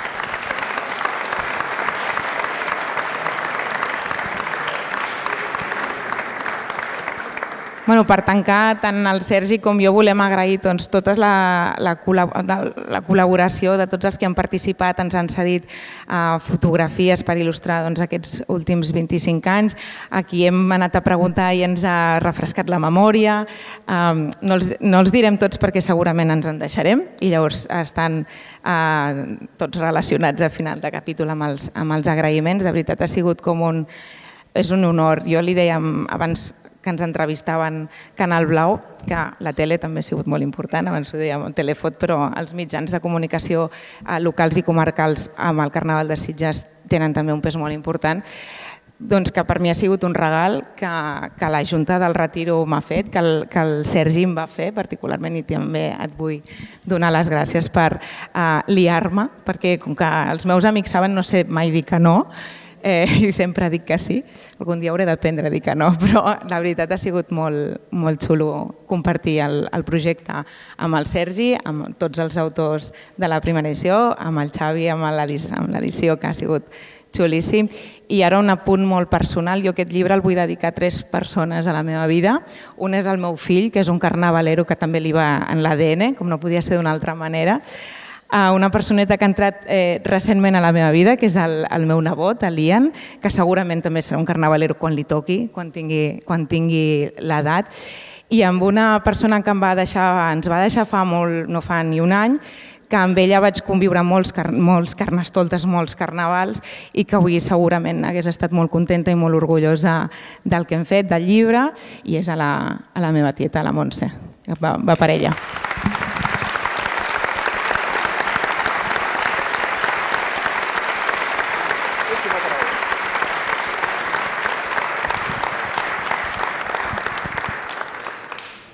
Bueno, per tancar, tant el Sergi com jo volem agrair doncs, tota la, la, la col·laboració de tots els que han participat, ens han cedit uh, fotografies per il·lustrar doncs, aquests últims vint-i-cinc anys. Aquí hem anat a preguntar i ens ha refrescat la memòria. Um, no, els, no els direm tots perquè segurament ens en deixarem i llavors estan uh, tots relacionats a final de capítol amb els, amb els agraïments. De veritat ha sigut com un... És un honor. Jo li deia abans que ens entrevistaven Canal Blau, que la tele també ha sigut molt important, abans ho dèiem Telefot, però els mitjans de comunicació locals i comarcals amb el Carnaval de Sitges tenen també un pes molt important, doncs que per mi ha sigut un regal que, que la Junta del Retiro m'ha fet, que el, que el Sergi em va fer particularment, i també et vull donar les gràcies per uh, liar-me, perquè com que els meus amics saben no sé mai dir que no, Eh, i sempre dic que sí, algun dia hauré d'aprendre a dir que no, però la veritat ha sigut molt, molt xulo compartir el, el projecte amb el Sergi, amb tots els autors de la primera edició, amb el Xavi, amb l'edició que ha sigut xulíssim. I ara un apunt molt personal, jo aquest llibre el vull dedicar a tres persones a la meva vida. Un és el meu fill, que és un carnavalero que també li va en l'A D N, com no podia ser d'una altra manera. Una personeta que ha entrat eh, recentment a la meva vida, que és el, el meu nebot, l'Ian, que segurament també serà un carnavalero quan li toqui, quan tingui, quan tingui l'edat. I amb una persona que em va deixar, ens va deixar fa molt, no fa ni un any, que amb ella vaig conviure molts, molts carnestoltes, molts carnavals, i que avui segurament hagués estat molt contenta i molt orgullosa del que hem fet, del llibre, i és a la, a la meva tieta, la Montse, que va, va per ella.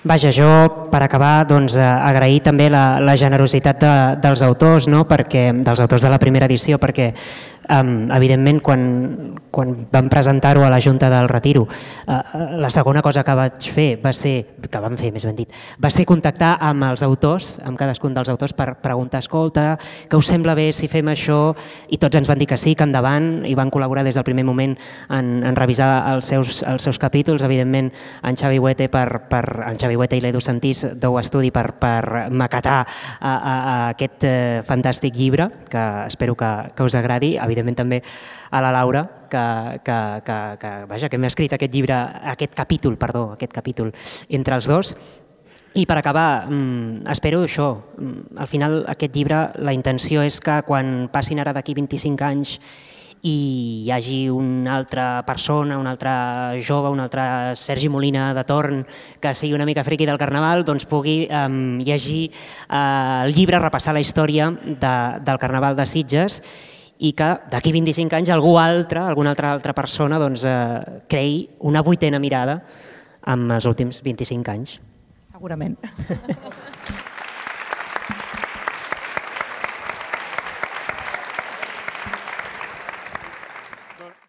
Vaja, jo, per acabar, doncs, agrair també la, la generositat de, dels autors, no? Perquè, dels autors de la primera edició, perquè Um, evidentment, quan, quan vam presentar-ho a la Junta del Retiro, uh, la segona cosa que vaig fer va ser, que vam fer, més ben dit, va ser contactar amb els autors, amb cadascun dels autors, per preguntar, escolta, què us sembla bé si fem això? I tots ens van dir que sí, que endavant, i van col·laborar des del primer moment en, en revisar els seus, els seus capítols. Evidentment, en Xavi Huete, per, per, en Xavi Huete i l'Edu Santís d'Ou Estudi per, per maquetar a, a, a aquest eh, fantàstic llibre, que espero que, que us agradi. Evidentment també a la Laura, que, que, que, que, vaja, que m'ha escrit aquest llibre, aquest capítol, perdó, aquest capítol entre els dos. I per acabar, espero això, al final aquest llibre, la intenció és que quan passin ara d'aquí vint-i-cinc anys i hi hagi una altra persona, un altre jove, un altre Sergi Molina de torn, que sigui una mica friqui del Carnaval, doncs pugui eh, llegir eh, el llibre, repassar la història de, del Carnaval de Sitges, i que d'aquí vint-i-cinc anys algú altre, alguna altra, altra persona doncs, eh, creï una vuitena mirada amb els últims vint-i-cinc anys. Segurament.